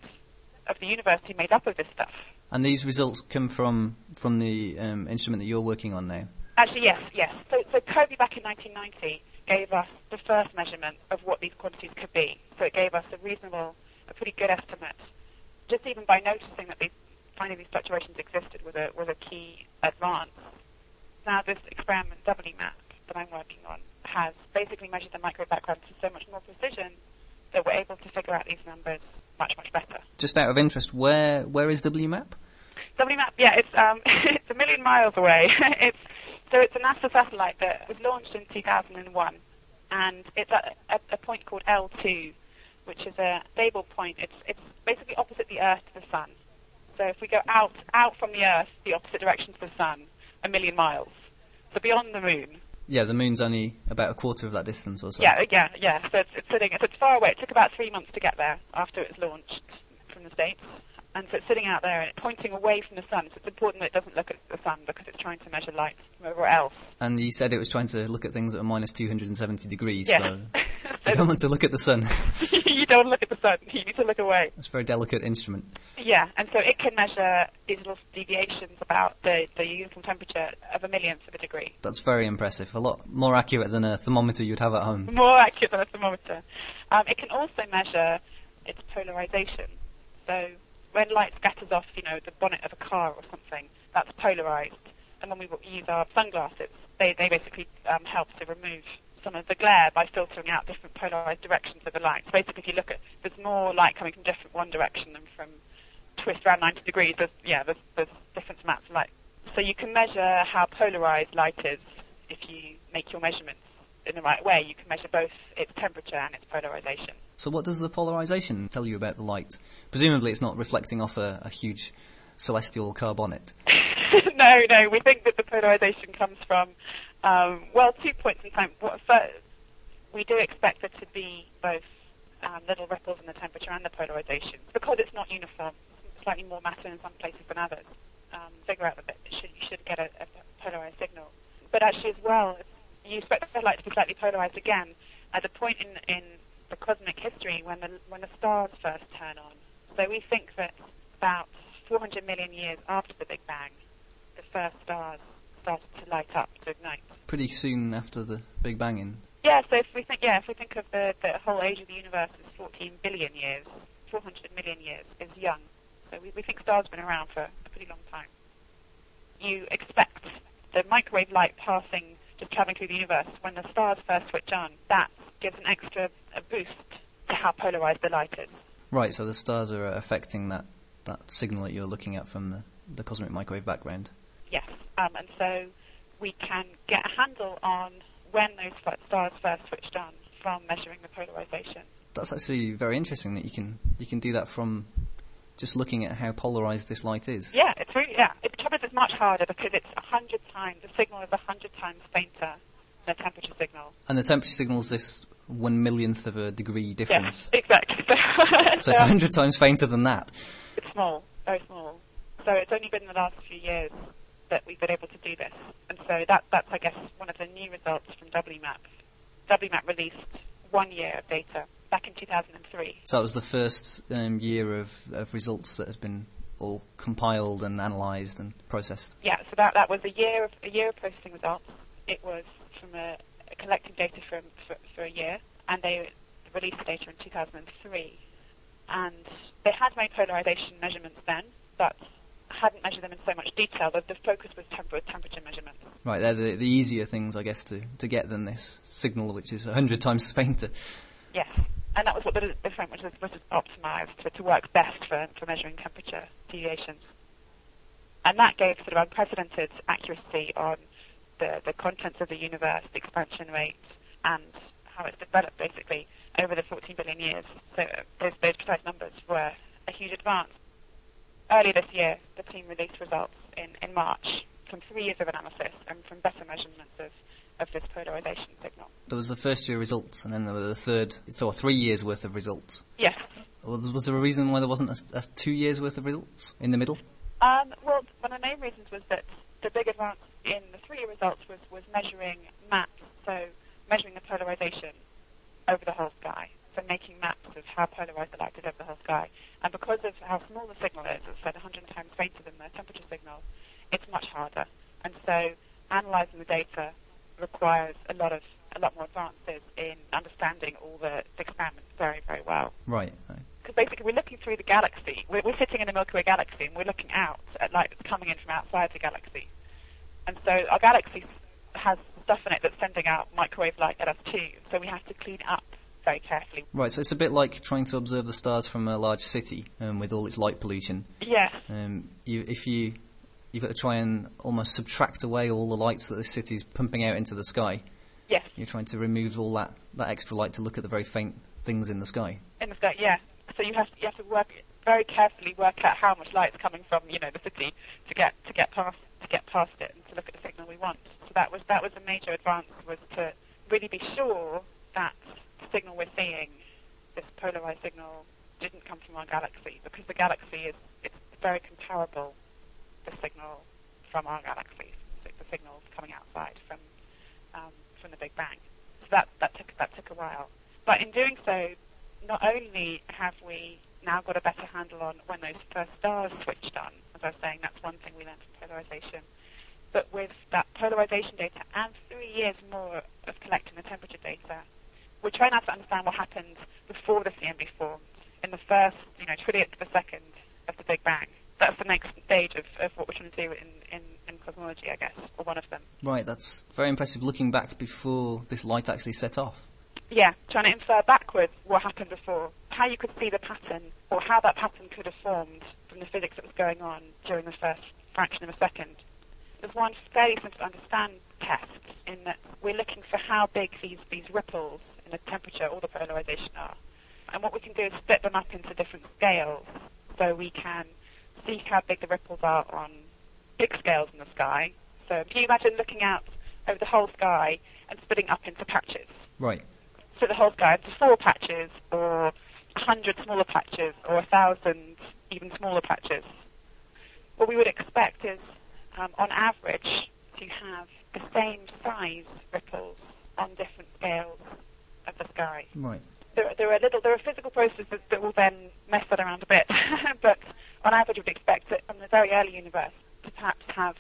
of the universe is made up of this stuff. And these results come from the instrument that you're working on now? Actually, yes. So COBE back in 1990 gave us the first measurement of what these quantities could be. So it gave us a pretty good estimate. Just even by noticing that finding these fluctuations existed was a key advance. Now this experiment, WMAP, that I'm working on, has basically measured the microwave background to so much more precision that we're able to figure out these numbers much, much better. Just out of interest, where is WMAP? WMAP, it's it's a million miles away. It's a NASA satellite that was launched in 2001, and it's at a point called L2, which is a stable point. It's basically opposite the Earth to the Sun. So if we go out from the Earth, the opposite direction to the Sun, 1 million miles. So beyond the Moon. Yeah, the Moon's only about a quarter of that distance or so. Yeah. So it's far away. It took about 3 months to get there after it was launched from the States. And so it's sitting out there pointing away from the Sun. So it's important that it doesn't look at the Sun because it's trying to measure light from everywhere else. And you said it was trying to look at things that are minus 270 degrees, yeah. So you don't want to look at the Sun. You don't look at the Sun. You need to look away. It's a very delicate instrument. Yeah, and so it can measure these little deviations about the uniform temperature of a millionth of a degree. That's very impressive. A lot more accurate than a thermometer you'd have at home. More accurate than a thermometer. It can also measure its polarization. So when light scatters off, the bonnet of a car or something, that's polarized. And when we use our sunglasses, they basically help to remove some of the glare by filtering out different polarized directions of the light. So basically, if you look at, there's more light coming from one direction than from twist around 90 degrees. There's different amounts of light. So you can measure how polarized light is if you make your measurements in the right way. You can measure both its temperature and its polarization. So what does the polarization tell you about the light? Presumably it's not reflecting off a huge celestial car bonnet. No. We think that the polarization comes from, 2 points in time. We do expect there to be both little ripples in the temperature and the polarization. Because it's not uniform, slightly more matter in some places than others. Figure out that you should get a polarized signal. But actually as well, you expect the light to be slightly polarized again at a point in the cosmic history when the stars first turn on. So we think that about 400 million years after the Big Bang, the first stars started to light up, to ignite. Pretty soon after the Big Bang. Yeah, so if we think of the whole age of the universe as 14 billion years, 400 million years is young. So we think stars have been around for a pretty long time. You expect the microwave light just traveling through the universe, when the stars first switch on, that gives an extra boost to how polarized the light is. Right, so the stars are affecting that signal that you're looking at from the cosmic microwave background. Yes, and so we can get a handle on when those stars first switched on from measuring the polarization. That's actually very interesting that you can do that from just looking at how polarized this light is. Yeah, it's really, yeah. The trouble is it's much harder because it's 100 times, the signal is 100 times fainter than a temperature signal. And the temperature signal is this 1/1,000,000th of a degree difference. Yes, exactly. So it's 100 times fainter than that. It's small, very small. So it's only been in the last few years that we've been able to do this. And so that's, I guess, one of the new results from WMAP. WMAP released 1 year of data back in 2003. So that was the first year of results that has been all compiled and analysed and processed. Yeah, so that was a year of processing results. It was from collecting data for a year, and they released the data in 2003. And they had made polarization measurements then, but hadn't measured them in so much detail. The focus was temperature measurements. Right, they're the easier things, I guess, to get than this signal, which is 100 times fainter. Yes, and that was what the frame was optimized to work best for measuring temperature deviations. And that gave sort of unprecedented accuracy on the contents of the universe, the expansion rate, and how it's developed, basically, over the 14 billion years. So those precise numbers were a huge advance. Earlier this year, the team released results in March from 3 years of analysis and from better measurements of this polarization signal. There was the first year results, and then there were the third, so 3 years worth of results. Yes. Was there a reason why there wasn't a 2 years worth of results in the middle? Well, one of the main reasons was that the big advance in the 3 year results was measuring maps, so measuring the polarization over the whole sky, so making maps of how polarized the light is over the whole sky. And because of how small the signal is, it's said 100 times fainter than the temperature signal, it's much harder. And so analysing the data requires a lot more advances in understanding all the experiments very, very well. Right. Because basically we're looking through the galaxy. We're sitting in the Milky Way galaxy, and we're looking out at light that's coming in from outside the galaxy. And so our galaxy has stuff in it that's sending out microwave light at us too, so we have to clean it up very carefully. Right, so it's a bit like trying to observe the stars from a large city with all its light pollution. Yes. You've got to try and almost subtract away all the lights that the city's pumping out into the sky. Yes. You're trying to remove all that extra light to look at the very faint things in the sky. In the sky, yeah. So you have to work out how much light is coming from the city to get past it and to look at the signal we want. So that was a major advance, was to really be sure that the signal we're seeing, this polarized signal, didn't come from our galaxy, because the galaxy it's very comparable, the signal from our galaxy, the signals coming outside from the Big Bang. So that took a while. But in doing so, not only have we now got a better handle on when those first stars switched on, as I was saying, that's one thing we learned from polarization, but with that polarization data and 3 years more of collecting the temperature data, we're trying now to understand what happened before the CMB formed, in the first trillionth of a second of the Big Bang. That's the next stage of what we're trying to do in cosmology, I guess, or one of them. Right, that's very impressive, looking back before this light actually set off. Yeah, trying to infer backwards what happened before, how you could see the pattern, or how that pattern could have formed from the physics that was going on during the first fraction of a second. There's one fairly simple to understand test, in that we're looking for how big these ripples in the temperature or the polarization are. And what we can do is split them up into different scales, so we can see how big the ripples are on big scales in the sky. So can you imagine looking out over the whole sky and splitting up into patches? Right. So the whole sky into 4 patches, or 100 smaller patches, or 1,000 even smaller patches. What we would expect is, on average, to have the same size ripples on different scales of the sky. Right. There are physical processes that will then mess that around a bit, but on average, we'd expect that from the very early universe to perhaps have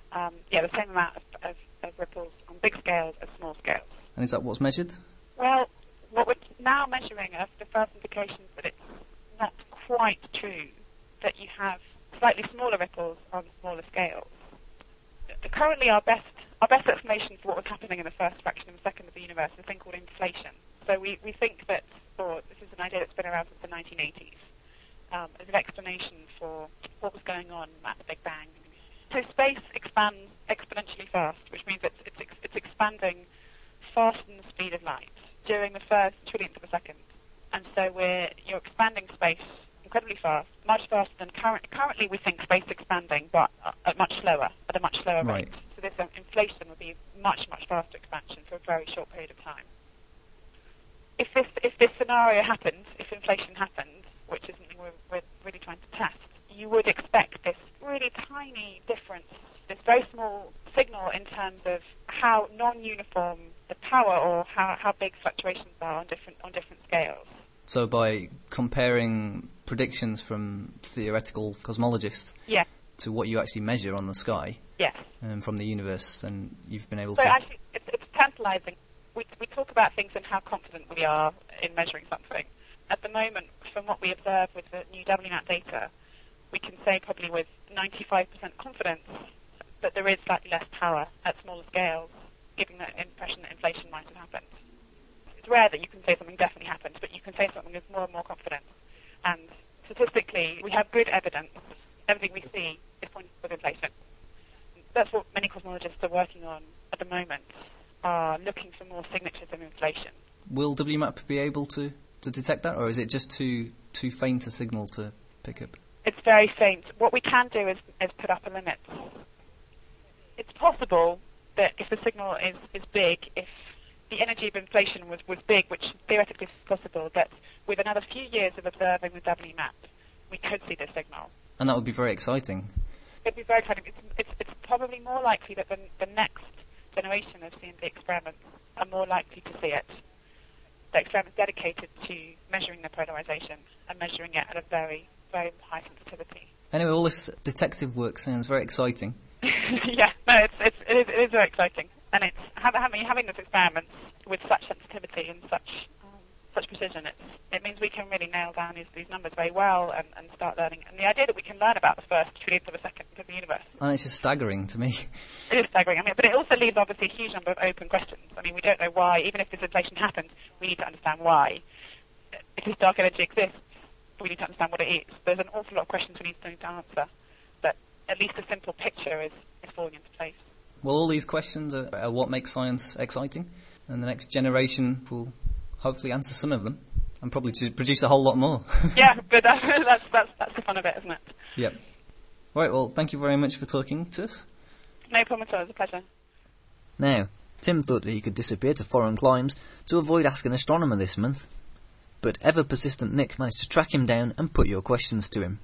the same amount of ripples on big scales as small scales. And is that what's measured? Well, what we're now measuring are the first indications that it's not quite true, that you have slightly smaller ripples on smaller scales. Currently, our best explanation for what was happening in the first fraction of a second of the universe is a thing called inflation. So we think that, or this is an idea that's been around since the 1980s, as an explanation for what was going on at the Big Bang. So space expands exponentially fast, which means it's expanding faster than the speed of light. during the first trillionth of a second. And so you're expanding space incredibly fast, much faster than currently we think space expanding, but at a much slower Right. rate. So this inflation would be much, much faster expansion for a very short period of time. If this scenario happens, if inflation happens, which is something we're really trying to test, you would expect this really tiny difference, this very small signal in terms of how non-uniform the power or how big fluctuations are on different scales. So by comparing predictions from theoretical cosmologists Yes. to what you actually measure on the sky Yes. from the universe, then you've been able So to... actually, it's tantalising. We talk about things and how confident we are in measuring something. At the moment, from what we observe with the new WMAP data, we can say probably with 95% confidence that there is slightly less power at smaller scales, giving the impression that inflation might have happened. It's rare that you can say something definitely happened, but you can say something with more and more confidence. And statistically, we have good evidence. Everything we see is pointing with inflation. That's what many cosmologists are working on at the moment, are looking for more signatures of inflation. Will WMAP be able to detect that, or is it just too faint a signal to pick up? It's very faint. What we can do is put up a limit. It's possible that if the signal is big, if the energy of inflation was big, which theoretically is possible, that with another few years of observing the WMAP, we could see this signal. And that would be very exciting. It'd be very exciting. It's probably more likely that the next generation of CMB experiments are more likely to see it. The experiments dedicated to measuring the polarization and measuring it at a very, very high sensitivity. Anyway, all this detective work sounds very exciting. Yeah, no, it is very exciting, and it's having this experiment with such sensitivity and such precision. It means we can really nail down these numbers very well and start learning. And the idea that we can learn about the first trillionth of a second of the universe. And it's just staggering to me. It is staggering. I mean, but it also leaves obviously a huge number of open questions. I mean, we don't know why. Even if this inflation happens, we need to understand why. If this dark energy exists, we need to understand what it is. There's an awful lot of questions we need to answer. But at least a simple picture is falling into place. Well, all these questions are what makes science exciting, and the next generation will hopefully answer some of them, and probably to produce a whole lot more. Yeah, but that's the fun of it, isn't it? Yep. Right, well, thank you very much for talking to us. No problem at all, it's a pleasure. Now, Tim thought that he could disappear to foreign climes to avoid Ask an Astronomer this month, but ever-persistent Nick managed to track him down and put your questions to him.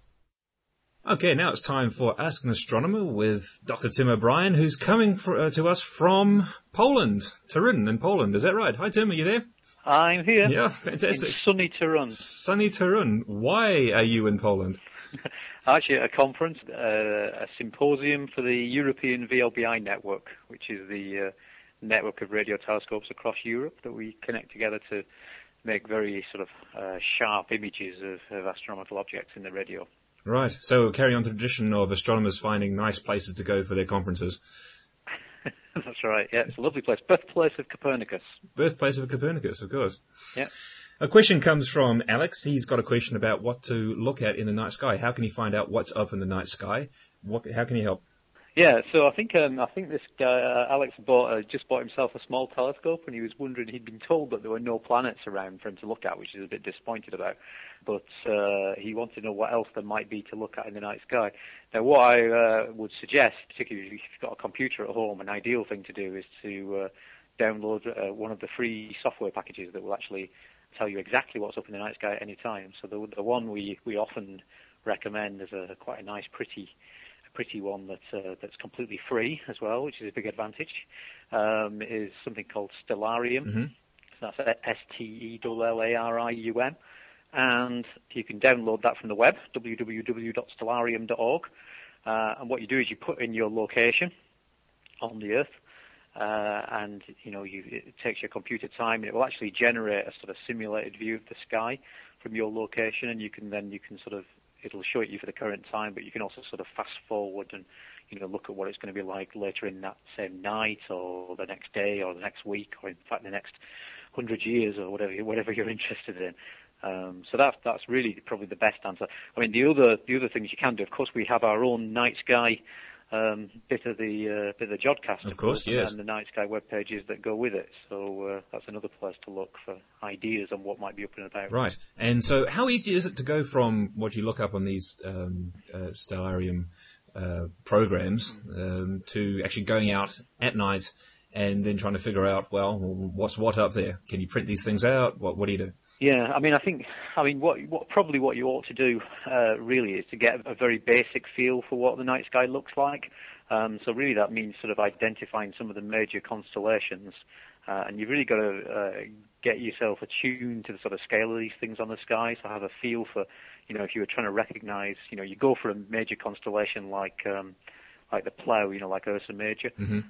Okay, now it's time for Ask an Astronomer with Dr. Tim O'Brien, who's coming to us from Poland, Torun in Poland. Is that right? Hi, Tim, are you there? I'm here. Yeah, fantastic. In sunny Torun. Sunny Torun. Why are you in Poland? Actually, at a conference, a symposium for the European VLBI network, which is the network of radio telescopes across Europe that we connect together to make very sort of sharp images of astronomical objects in the radio. Right, so carry on the tradition of astronomers finding nice places to go for their conferences. That's right, yeah, it's a lovely place. Birthplace of Copernicus. Birthplace of Copernicus, of course. Yeah. A question comes from Alex. He's got a question about what to look at in the night sky. How can he find out what's up in the night sky? How can he help? Yeah, so I think this guy, Alex, just bought himself a small telescope, and he was wondering, he'd been told that there were no planets around for him to look at, which he's a bit disappointed about. But he wanted to know what else there might be to look at in the night sky. Now, what I would suggest, particularly if you've got a computer at home, an ideal thing to do is to download one of the free software packages that will actually tell you exactly what's up in the night sky at any time. So the one we often recommend is quite a nice, pretty one that's completely free as well, which is a big advantage, is something called Stellarium. Mm-hmm. So that's STELLARIUM. And you can download that from the web, www.stellarium.org. And what you do is you put in your location on the Earth, and it takes your computer time, and it will actually generate a sort of simulated view of the sky from your location, and it'll show it you for the current time, but you can also sort of fast forward and look at what it's going to be like later in that same night, or the next day, or the next week, or in fact the next 100 years, or whatever you're interested in. So that's really probably the best answer. I mean, the other things you can do, of course, we have our own night sky bit of the Jodcast, Of course, yes. and the Night Sky web pages that go with it. So that's another place to look for ideas on what might be up and about. Right. And so how easy is it to go from what you look up on these Stellarium programs to actually going out at night and then trying to figure out, well, what's what up there? Can you print these things out? What do you do? Yeah, I mean, what you ought to do really is to get a very basic feel for what the night sky looks like. So really, that means sort of identifying some of the major constellations, and you've really got to get yourself attuned to the sort of scale of these things on the sky. So have a feel for, if you were trying to recognise, you go for a major constellation like the Plough, like Ursa Major,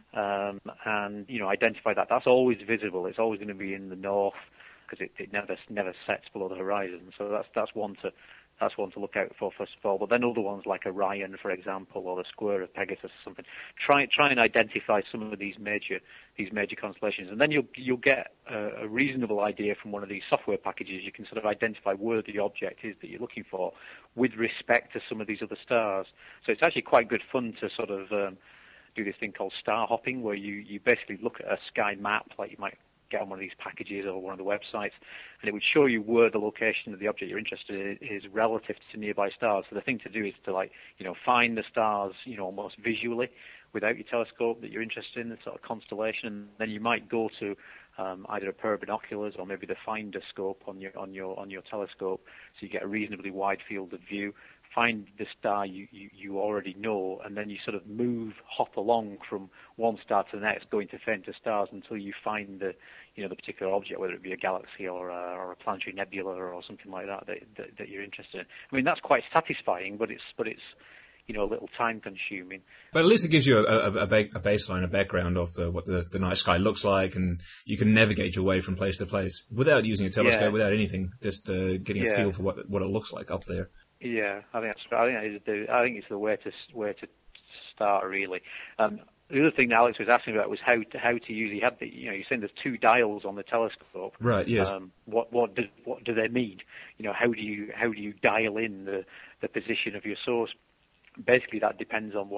and identify that. That's always visible. It's always going to be in the north, because it never sets below the horizon. So that's one to look out for, first of all. But then other ones like Orion, for example, or the Square of Pegasus or something. Try and identify some of these major constellations, and then you'll get a reasonable idea from one of these software packages. You can sort of identify where the object is that you're looking for with respect to some of these other stars. So it's actually quite good fun to sort of do this thing called star hopping, where you basically look at a sky map, like you might get on one of these packages or one of the websites, and it would show you where the location of the object you're interested in is relative to nearby stars. So the thing to do is to find the stars, almost visually without your telescope that you're interested in, the sort of constellation, and then you might go to either a pair of binoculars or maybe the finder scope on your telescope, so you get a reasonably wide field of view. Find the star you already know, and then you sort of hop along from one star to the next, going to fainter stars until you find the particular object, whether it be a galaxy or a planetary nebula or something like that you're interested in. I mean, that's quite satisfying, but it's a little time consuming. But at least it gives you a baseline, a background of what the night sky looks like, and you can navigate your way from place to place without using a telescope, without anything, just getting a feel for what it looks like up there. Yeah, I think it's the way to start, really. The other thing that Alex was asking about was how to use. He had you're saying there's two dials on the telescope. Right. Yes. What do they mean? How do you dial in the position of your source? Basically, that depends on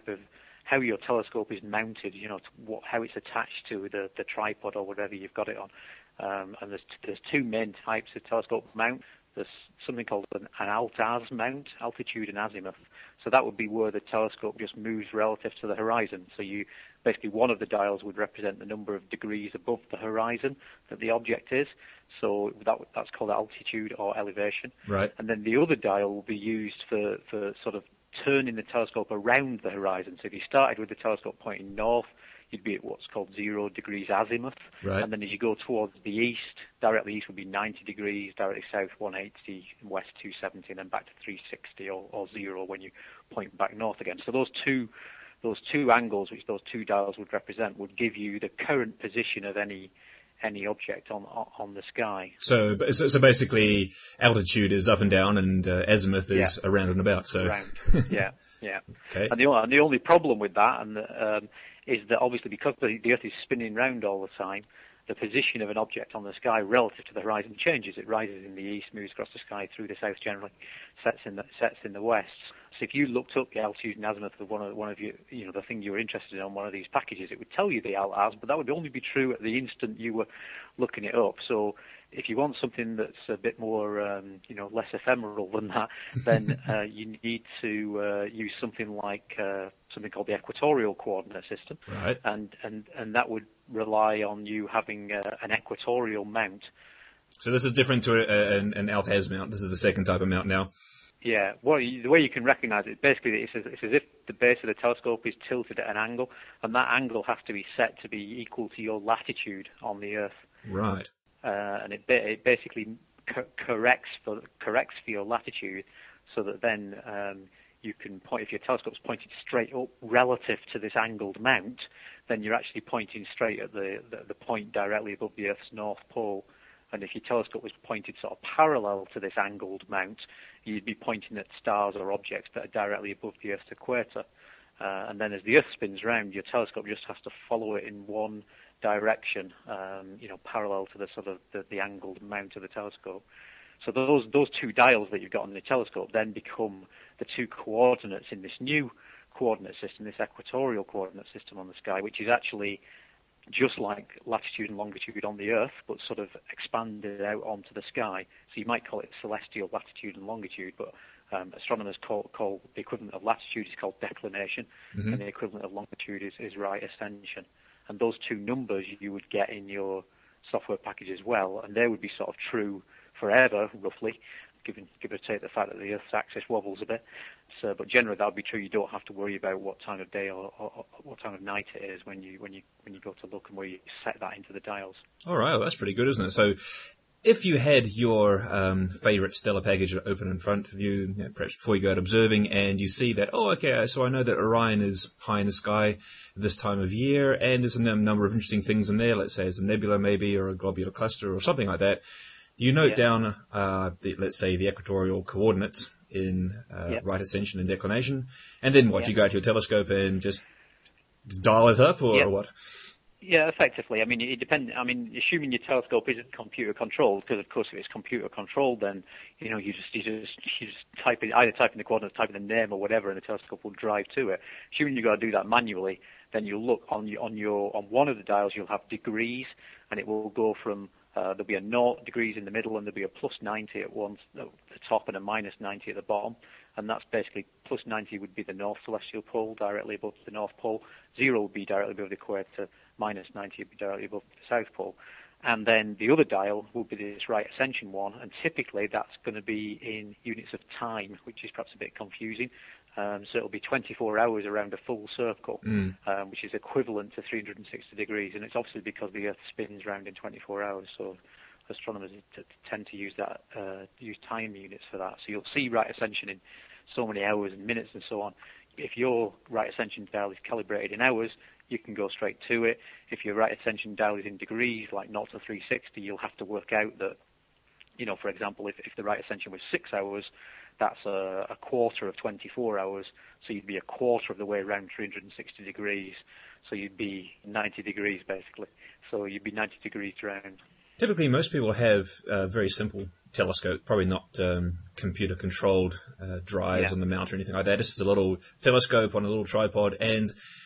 how your telescope is mounted. How it's attached to the tripod or whatever you've got it on. And there's two main types of telescope mount. There's something called an alt-az mount, altitude and azimuth. So that would be where the telescope just moves relative to the horizon. So basically one of the dials would represent the number of degrees above the horizon that the object is. So that's called altitude or elevation. Right. And then the other dial will be used for sort of turning the telescope around the horizon. So if you started with the telescope pointing north, you'd be at what's called 0 degrees azimuth. Right. And then as you go towards the east, directly east would be 90 degrees, directly south 180, and west 270, and then back to 360 or 0 when you point back north again. So those two angles, which those two dials would represent, would give you the current position of any object on the sky. So basically, altitude is up and down, and azimuth is around and about. So around. Yeah. Okay. And the only problem with that is that obviously because the Earth is spinning round all the time, the position of an object on the sky relative to the horizon changes. It rises in the east, moves across the sky through the south generally, sets in the west. So if you looked up the altitude and azimuth of one of you, the thing you were interested in on one of these packages, it would tell you the alt-az, but that would only be true at the instant you were looking it up. So if you want something that's a bit more, less ephemeral than that, then you need to use something like something called the equatorial coordinate system, right? And that would rely on you having an equatorial mount. So this is different to an alt-az mount. This is the second type of mount now. Yeah, the way you can recognise it, basically, it's as if the base of the telescope is tilted at an angle, and that angle has to be set to be equal to your latitude on the Earth. Right. And it basically corrects for your latitude, so that then you can point. If your telescope's pointed straight up relative to this angled mount, then you're actually pointing straight at the point directly above the Earth's north pole. And if your telescope was pointed sort of parallel to this angled mount, you'd be pointing at stars or objects that are directly above the Earth's equator. And then as the Earth spins round, your telescope just has to follow it in one direction, parallel to the sort of the angled mount of the telescope. So those two dials that you've got on the telescope then become the two coordinates in this new coordinate system, this equatorial coordinate system on the sky, which is actually just like latitude and longitude on the Earth, but sort of expanded out onto the sky. So you might call it celestial latitude and longitude, but astronomers call the equivalent of latitude is called declination, and the equivalent of longitude is right ascension. And those two numbers you would get in your software package as well, and they would be sort of true forever, roughly, give or take the fact that the Earth's axis wobbles a bit. So, but generally that would be true. You don't have to worry about what time of day or what time of night it is when you go to look and where you set that into the dials. All right, well, that's pretty good, isn't it? So, if you had your favourite stellar package open in front of you, perhaps before you go out observing, and you see that, oh, okay, so I know that Orion is high in the sky this time of year, and there's a number of interesting things in there. Let's say it's a nebula maybe, or a globular cluster, or something like that. You note down, let's say, the equatorial coordinates in right ascension and declination, and then what? You go out to your telescope and just dial it up, or what? Yeah, effectively. I mean, it depends. I mean, assuming your telescope isn't computer controlled, because of course, if it's computer controlled, then you just type in the coordinates, type in the name or whatever, and the telescope will drive to it. Assuming you've got to do that manually, then you'll look on one of the dials. You'll have degrees, and it will go from there'll be a 0 degrees in the middle, and there'll be a plus 90 at the top and a minus 90 at the bottom. And that's basically plus 90 would be the north celestial pole, directly above the North Pole. 0 would be directly above the equator. Minus 90 would be directly above the South Pole. And then the other dial will be this right ascension one, and typically that's going to be in units of time, which is perhaps a bit confusing. So it'll be 24 hours around a full circle, which is equivalent to 360 degrees. And it's obviously because the Earth spins round in 24 hours, so astronomers tend to use that, use time units for that. So you'll see right ascension in so many hours and minutes and so on. If your right ascension dial is calibrated in hours, you can go straight to it. If your right ascension dial is in degrees, like 0 to 360, you'll have to work out that, for example, if the right ascension was 6 hours, that's a quarter of 24 hours, so you'd be a quarter of the way around 360 degrees, so you'd be 90 degrees basically. So you'd be 90 degrees round. Typically, most people have a very simple telescope, probably not computer-controlled drives on the mount or anything like that. This is a little telescope on a little tripod, and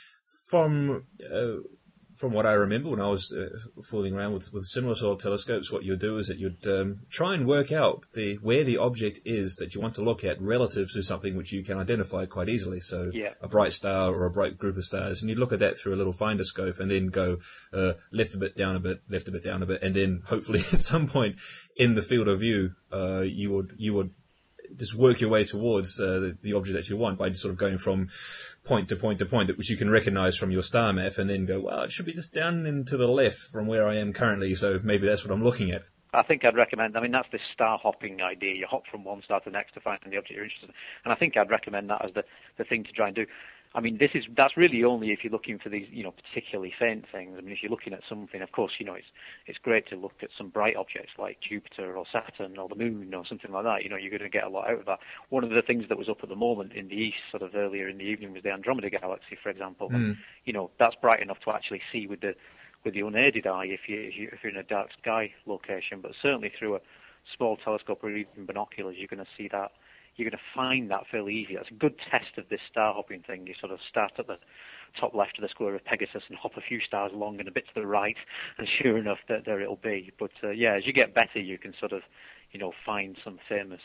from what I remember when I was fooling around with similar sort of telescopes, what you'd do is that you'd try and work out where the object is that you want to look at relative to something which you can identify quite easily. So a bright star or a bright group of stars, and you'd look at that through a little finder scope and then go left a bit, down a bit, left a bit, down a bit, and then hopefully at some point in the field of view, you would just work your way towards the object that you want by just sort of going from point to point to point, which you can recognize from your star map, and then go, well, it should be just down and to the left from where I am currently, so maybe that's what I'm looking at. I think I'd recommend, that's this star hopping idea. You hop from one star to the next to find the object you're interested in. And I think I'd recommend that as the thing to try and do. That's really only if you're looking for these, particularly faint things. If you're looking at something, of course, it's great to look at some bright objects like Jupiter or Saturn or the Moon or something like that. You're going to get a lot out of that. One of the things that was up at the moment in the east, sort of earlier in the evening, was the Andromeda Galaxy, for example. And, that's bright enough to actually see with the unaided eye if you're in a dark sky location. But certainly through a small telescope or even binoculars, you're going to see that. You're going to find that fairly easy. That's a good test of this star hopping thing. You sort of start at the top left of the square of Pegasus and hop a few stars along and a bit to the right, and sure enough, there it'll be. But as you get better, you can sort of, find some famous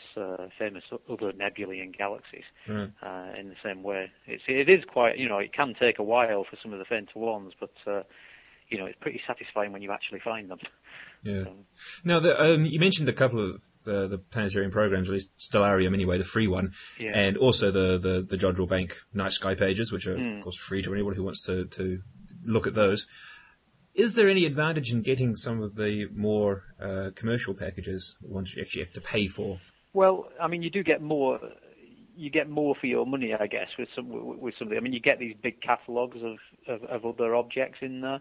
other nebulae and galaxies in the same way. It is quite, it can take a while for some of the fainter ones, but it's pretty satisfying when you actually find them. Yeah. Now, you mentioned a couple of the planetarium programs, or at least Stellarium anyway, the free one, and also the Jodrell Bank Night Sky pages, which are, of course, free to anyone who wants to look at those. Is there any advantage in getting some of the more commercial packages, the ones you actually have to pay for? Well, you do get more. You get more for your money, I guess, with some of them. You get these big catalogues of other objects in there.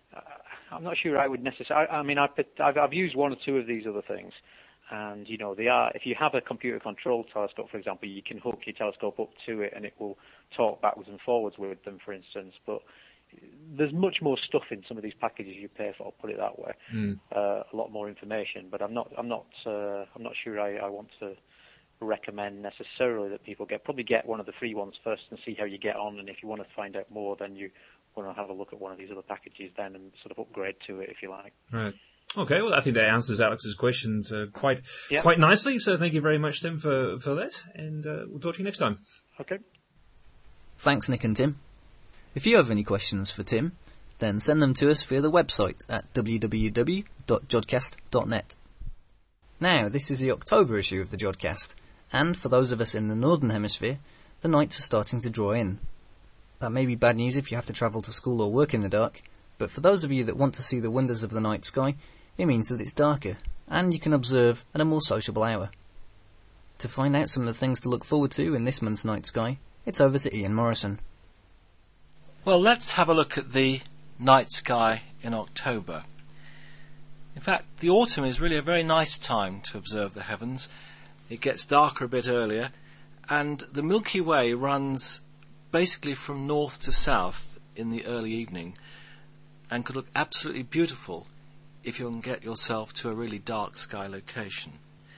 I'm not sure I would necessarily. I've used one or two of these other things, and they are. If you have a computer-controlled telescope, for example, you can hook your telescope up to it, and it will talk backwards and forwards with them, for instance. But there's much more stuff in some of these packages you pay for. I'll put it that way. A lot more information, but I'm not sure I want to recommend necessarily that people probably get one of the free ones first and see how you get on, and if you want to find out more, then you want to have a look at one of these other packages then and sort of upgrade to it if you like. Right. Okay, well, I think that answers Alex's questions quite Yep. nicely, so thank you very much, Tim, for that, and we'll talk to you next time. Okay. Thanks, Nick and Tim. If you have any questions for Tim, then send them to us via the website at www.jodcast.net. Now, this is the October issue of the Jodcast, and for those of us in the Northern Hemisphere, the nights are starting to draw in. That may be bad news if you have to travel to school or work in the dark, but for those of you that want to see the wonders of the night sky, it means that it's darker, and you can observe at a more sociable hour. To find out some of the things to look forward to in this month's night sky, it's over to Ian Morrison. Well, let's have a look at the night sky in October. In fact, the autumn is really a very nice time to observe the heavens. It gets darker a bit earlier, and the Milky Way runs basically from north to south in the early evening, and could look absolutely beautiful if you can get yourself to a really dark sky location.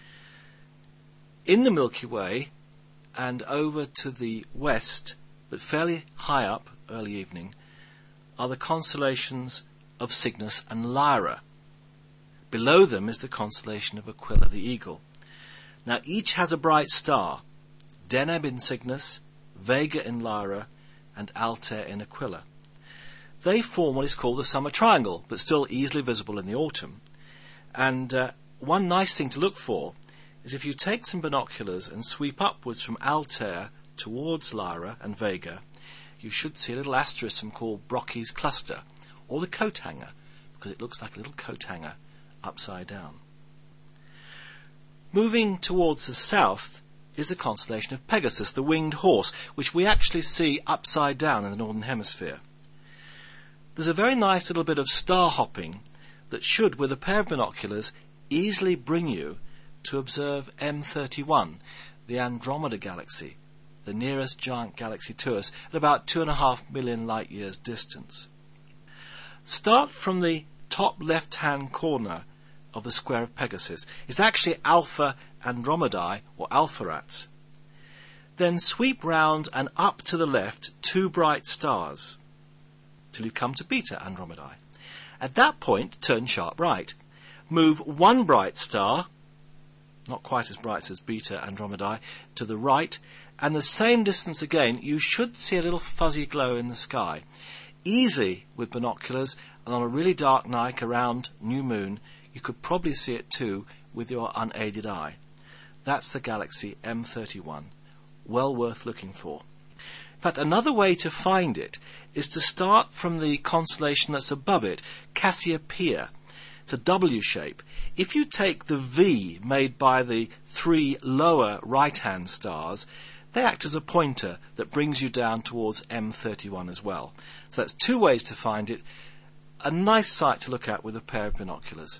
In the Milky Way, and over to the west, but fairly high up early evening, are the constellations of Cygnus and Lyra. Below them is the constellation of Aquila the Eagle. Now each has a bright star, Deneb in Cygnus, Vega in Lyra, and Altair in Aquila. They form what is called the summer triangle, but still easily visible in the autumn. And one nice thing to look for is if you take some binoculars and sweep upwards from Altair towards Lyra and Vega, you should see a little asterism called Brocchi's cluster, or the coat hanger, because it looks like a little coat hanger upside down. Moving towards the south is the constellation of Pegasus, the winged horse, which we actually see upside down in the Northern Hemisphere. There's a very nice little bit of star hopping that should, with a pair of binoculars, easily bring you to observe M31, the Andromeda Galaxy, the nearest giant galaxy to us, at about 2.5 million light-years distance. Start from the top left-hand corner of the square of Pegasus. It's actually Alpha Andromedae, or Alpheratz. Then sweep round and up to the left 2 bright stars, till you come to Beta Andromedae. At that point, turn sharp right. Move 1 bright star, not quite as bright as Beta Andromedae, to the right, and the same distance again, you should see a little fuzzy glow in the sky. Easy with binoculars, and on a really dark night around new moon, you could probably see it too with your unaided eye. That's the galaxy M31. Well worth looking for. In fact, another way to find it is to start from the constellation that's above it, Cassiopeia. It's a W shape. If you take the V made by the 3 lower right-hand stars, they act as a pointer that brings you down towards M31 as well. So that's 2 ways to find it. A nice sight to look at with a pair of binoculars.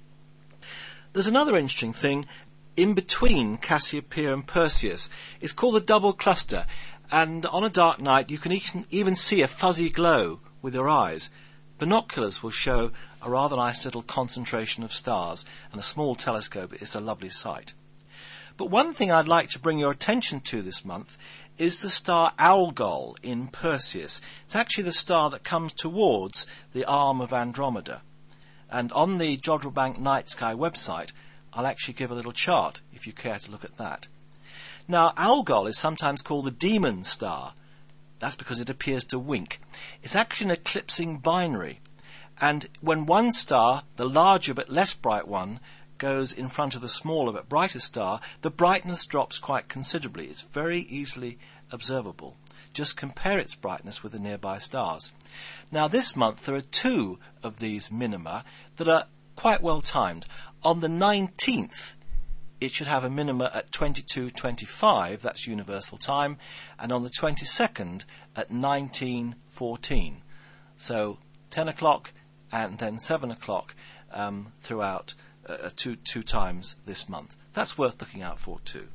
There's another interesting thing in between Cassiopeia and Perseus. It's called a double cluster, and on a dark night you can even see a fuzzy glow with your eyes. Binoculars will show a rather nice little concentration of stars, and a small telescope is a lovely sight. But one thing I'd like to bring your attention to this month is the star Algol in Perseus. It's actually the star that comes towards the arm of Andromeda. And on the Jodrell Bank Night Sky website, I'll actually give a little chart if you care to look at that. Now, Algol is sometimes called the demon star. That's because it appears to wink. It's actually an eclipsing binary. And when one star, the larger but less bright one, goes in front of the smaller but brighter star, the brightness drops quite considerably. It's very easily observable. Just compare its brightness with the nearby stars. Now this month there are 2 of these minima that are quite well timed. On the 19th it should have a minima at 22:25, that's universal time, and on the 22nd at 19:14. So 10 o'clock and then 7 o'clock throughout 2 times this month. That's worth looking out for too.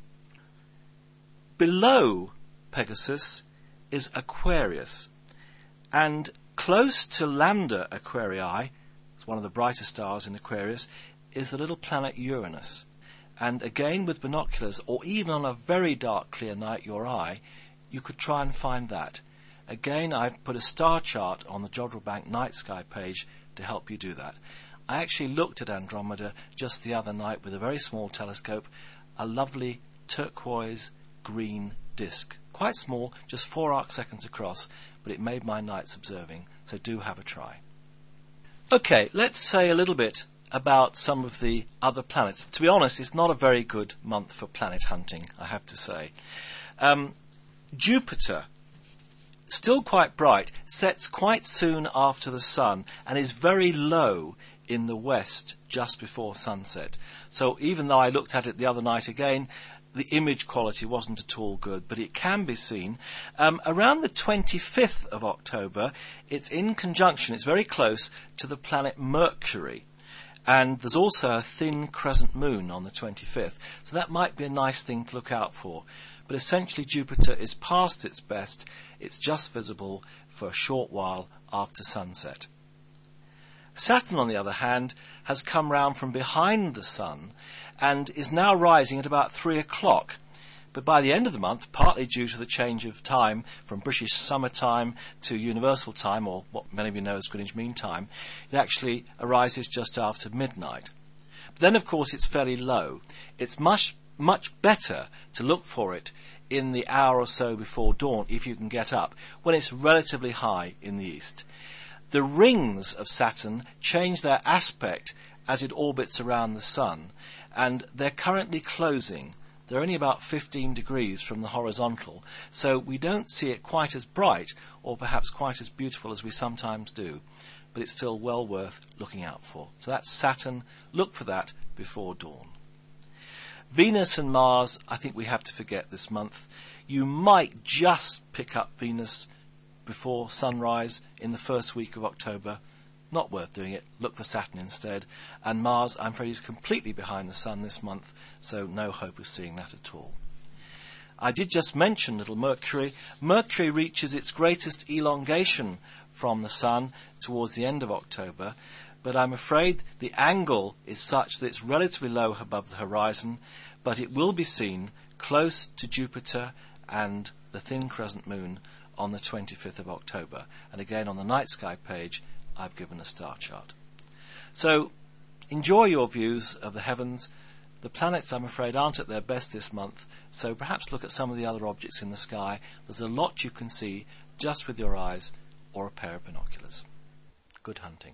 Below Pegasus is Aquarius, and close to Lambda Aquarii, it's one of the brighter stars in Aquarius, is the little planet Uranus. And again, with binoculars, or even on a very dark, clear night, your eye, you could try and find that. Again, I've put a star chart on the Jodrell Bank Night Sky page to help you do that. I actually looked at Andromeda just the other night with a very small telescope, a lovely turquoise green disk. Quite small, just 4 arc seconds across, but it made my nights observing, so do have a try. Okay, let's say a little bit about some of the other planets. To be honest, it's not a very good month for planet hunting, I have to say. Jupiter, still quite bright, sets quite soon after the Sun and is very low in the west just before sunset. So even though I looked at it the other night again, the image quality wasn't at all good, but it can be seen. Around the 25th of October, it's in conjunction, it's very close to the planet Mercury. And there's also a thin crescent moon on the 25th, so that might be a nice thing to look out for. But essentially Jupiter is past its best, it's just visible for a short while after sunset. Saturn, on the other hand, has come round from behind the Sun and is now rising at about 3 o'clock. But by the end of the month, partly due to the change of time from British summer time to universal time, or what many of you know as Greenwich Mean Time, it actually arises just after midnight. But then, of course, it's fairly low. It's much better to look for it in the hour or so before dawn, if you can get up, when it's relatively high in the east. The rings of Saturn change their aspect as it orbits around the Sun, and they're currently closing. They're only about 15 degrees from the horizontal, so we don't see it quite as bright or perhaps quite as beautiful as we sometimes do, but it's still well worth looking out for. So that's Saturn. Look for that before dawn. Venus and Mars, I think we have to forget this month. You might just pick up Venus before sunrise in the first week of October. Not worth doing it. Look for Saturn instead. And Mars, I'm afraid, is completely behind the Sun this month, so no hope of seeing that at all. I did just mention little Mercury. Mercury reaches its greatest elongation from the Sun towards the end of October, but I'm afraid the angle is such that it's relatively low above the horizon, but it will be seen close to Jupiter and the thin crescent moon on the 25th of October. And again, on the night sky page, I've given a star chart. So, enjoy your views of the heavens. The planets, I'm afraid, aren't at their best this month, so perhaps look at some of the other objects in the sky. There's a lot you can see just with your eyes or a pair of binoculars. Good hunting.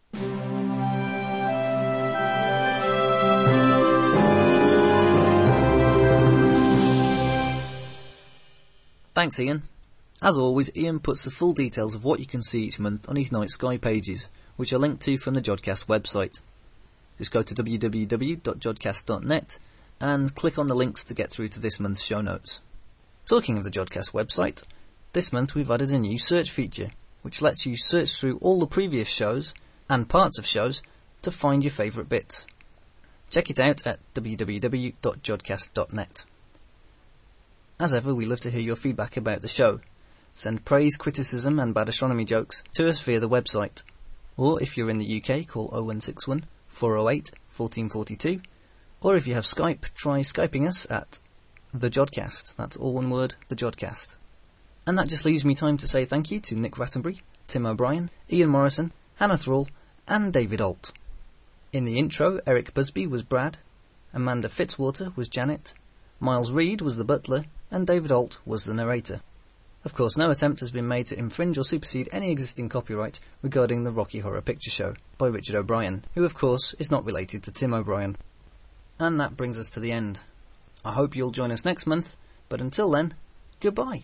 Thanks, Ian. As always, Ian puts the full details of what you can see each month on his night sky pages, which are linked to from the Jodcast website. Just go to www.jodcast.net and click on the links to get through to this month's show notes. Talking of the Jodcast website, this month we've added a new search feature, which lets you search through all the previous shows and parts of shows to find your favourite bits. Check it out at www.jodcast.net. As ever, we love to hear your feedback about the show. Send praise, criticism and bad astronomy jokes to us via the website. Or if you're in the UK, call 0161 408 1442. Or if you have Skype, try Skyping us at The Jodcast. That's all one word, The Jodcast. And that just leaves me time to say thank you to Nick Rattenbury, Tim O'Brien, Ian Morrison, Hannah Thrall and David Alt. In the intro, Eric Busby was Brad, Amanda Fitzwater was Janet, Miles Reed was the butler, and David Alt was the narrator. Of course, no attempt has been made to infringe or supersede any existing copyright regarding the Rocky Horror Picture Show by Richard O'Brien, who of course is not related to Tim O'Brien. And that brings us to the end. I hope you'll join us next month, but until then, goodbye.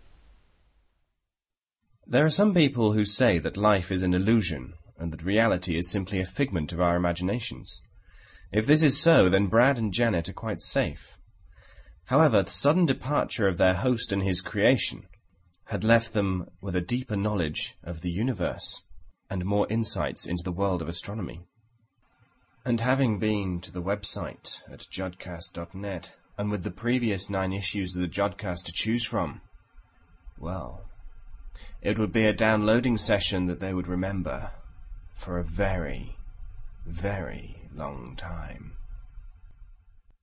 There are some people who say that life is an illusion, and that reality is simply a figment of our imaginations. If this is so, then Brad and Janet are quite safe. However, the sudden departure of their host and his creation had left them with a deeper knowledge of the universe and more insights into the world of astronomy. And having been to the website at jodcast.net, and with the previous 9 issues of the Jodcast to choose from, well, it would be a downloading session that they would remember for a very, very long time.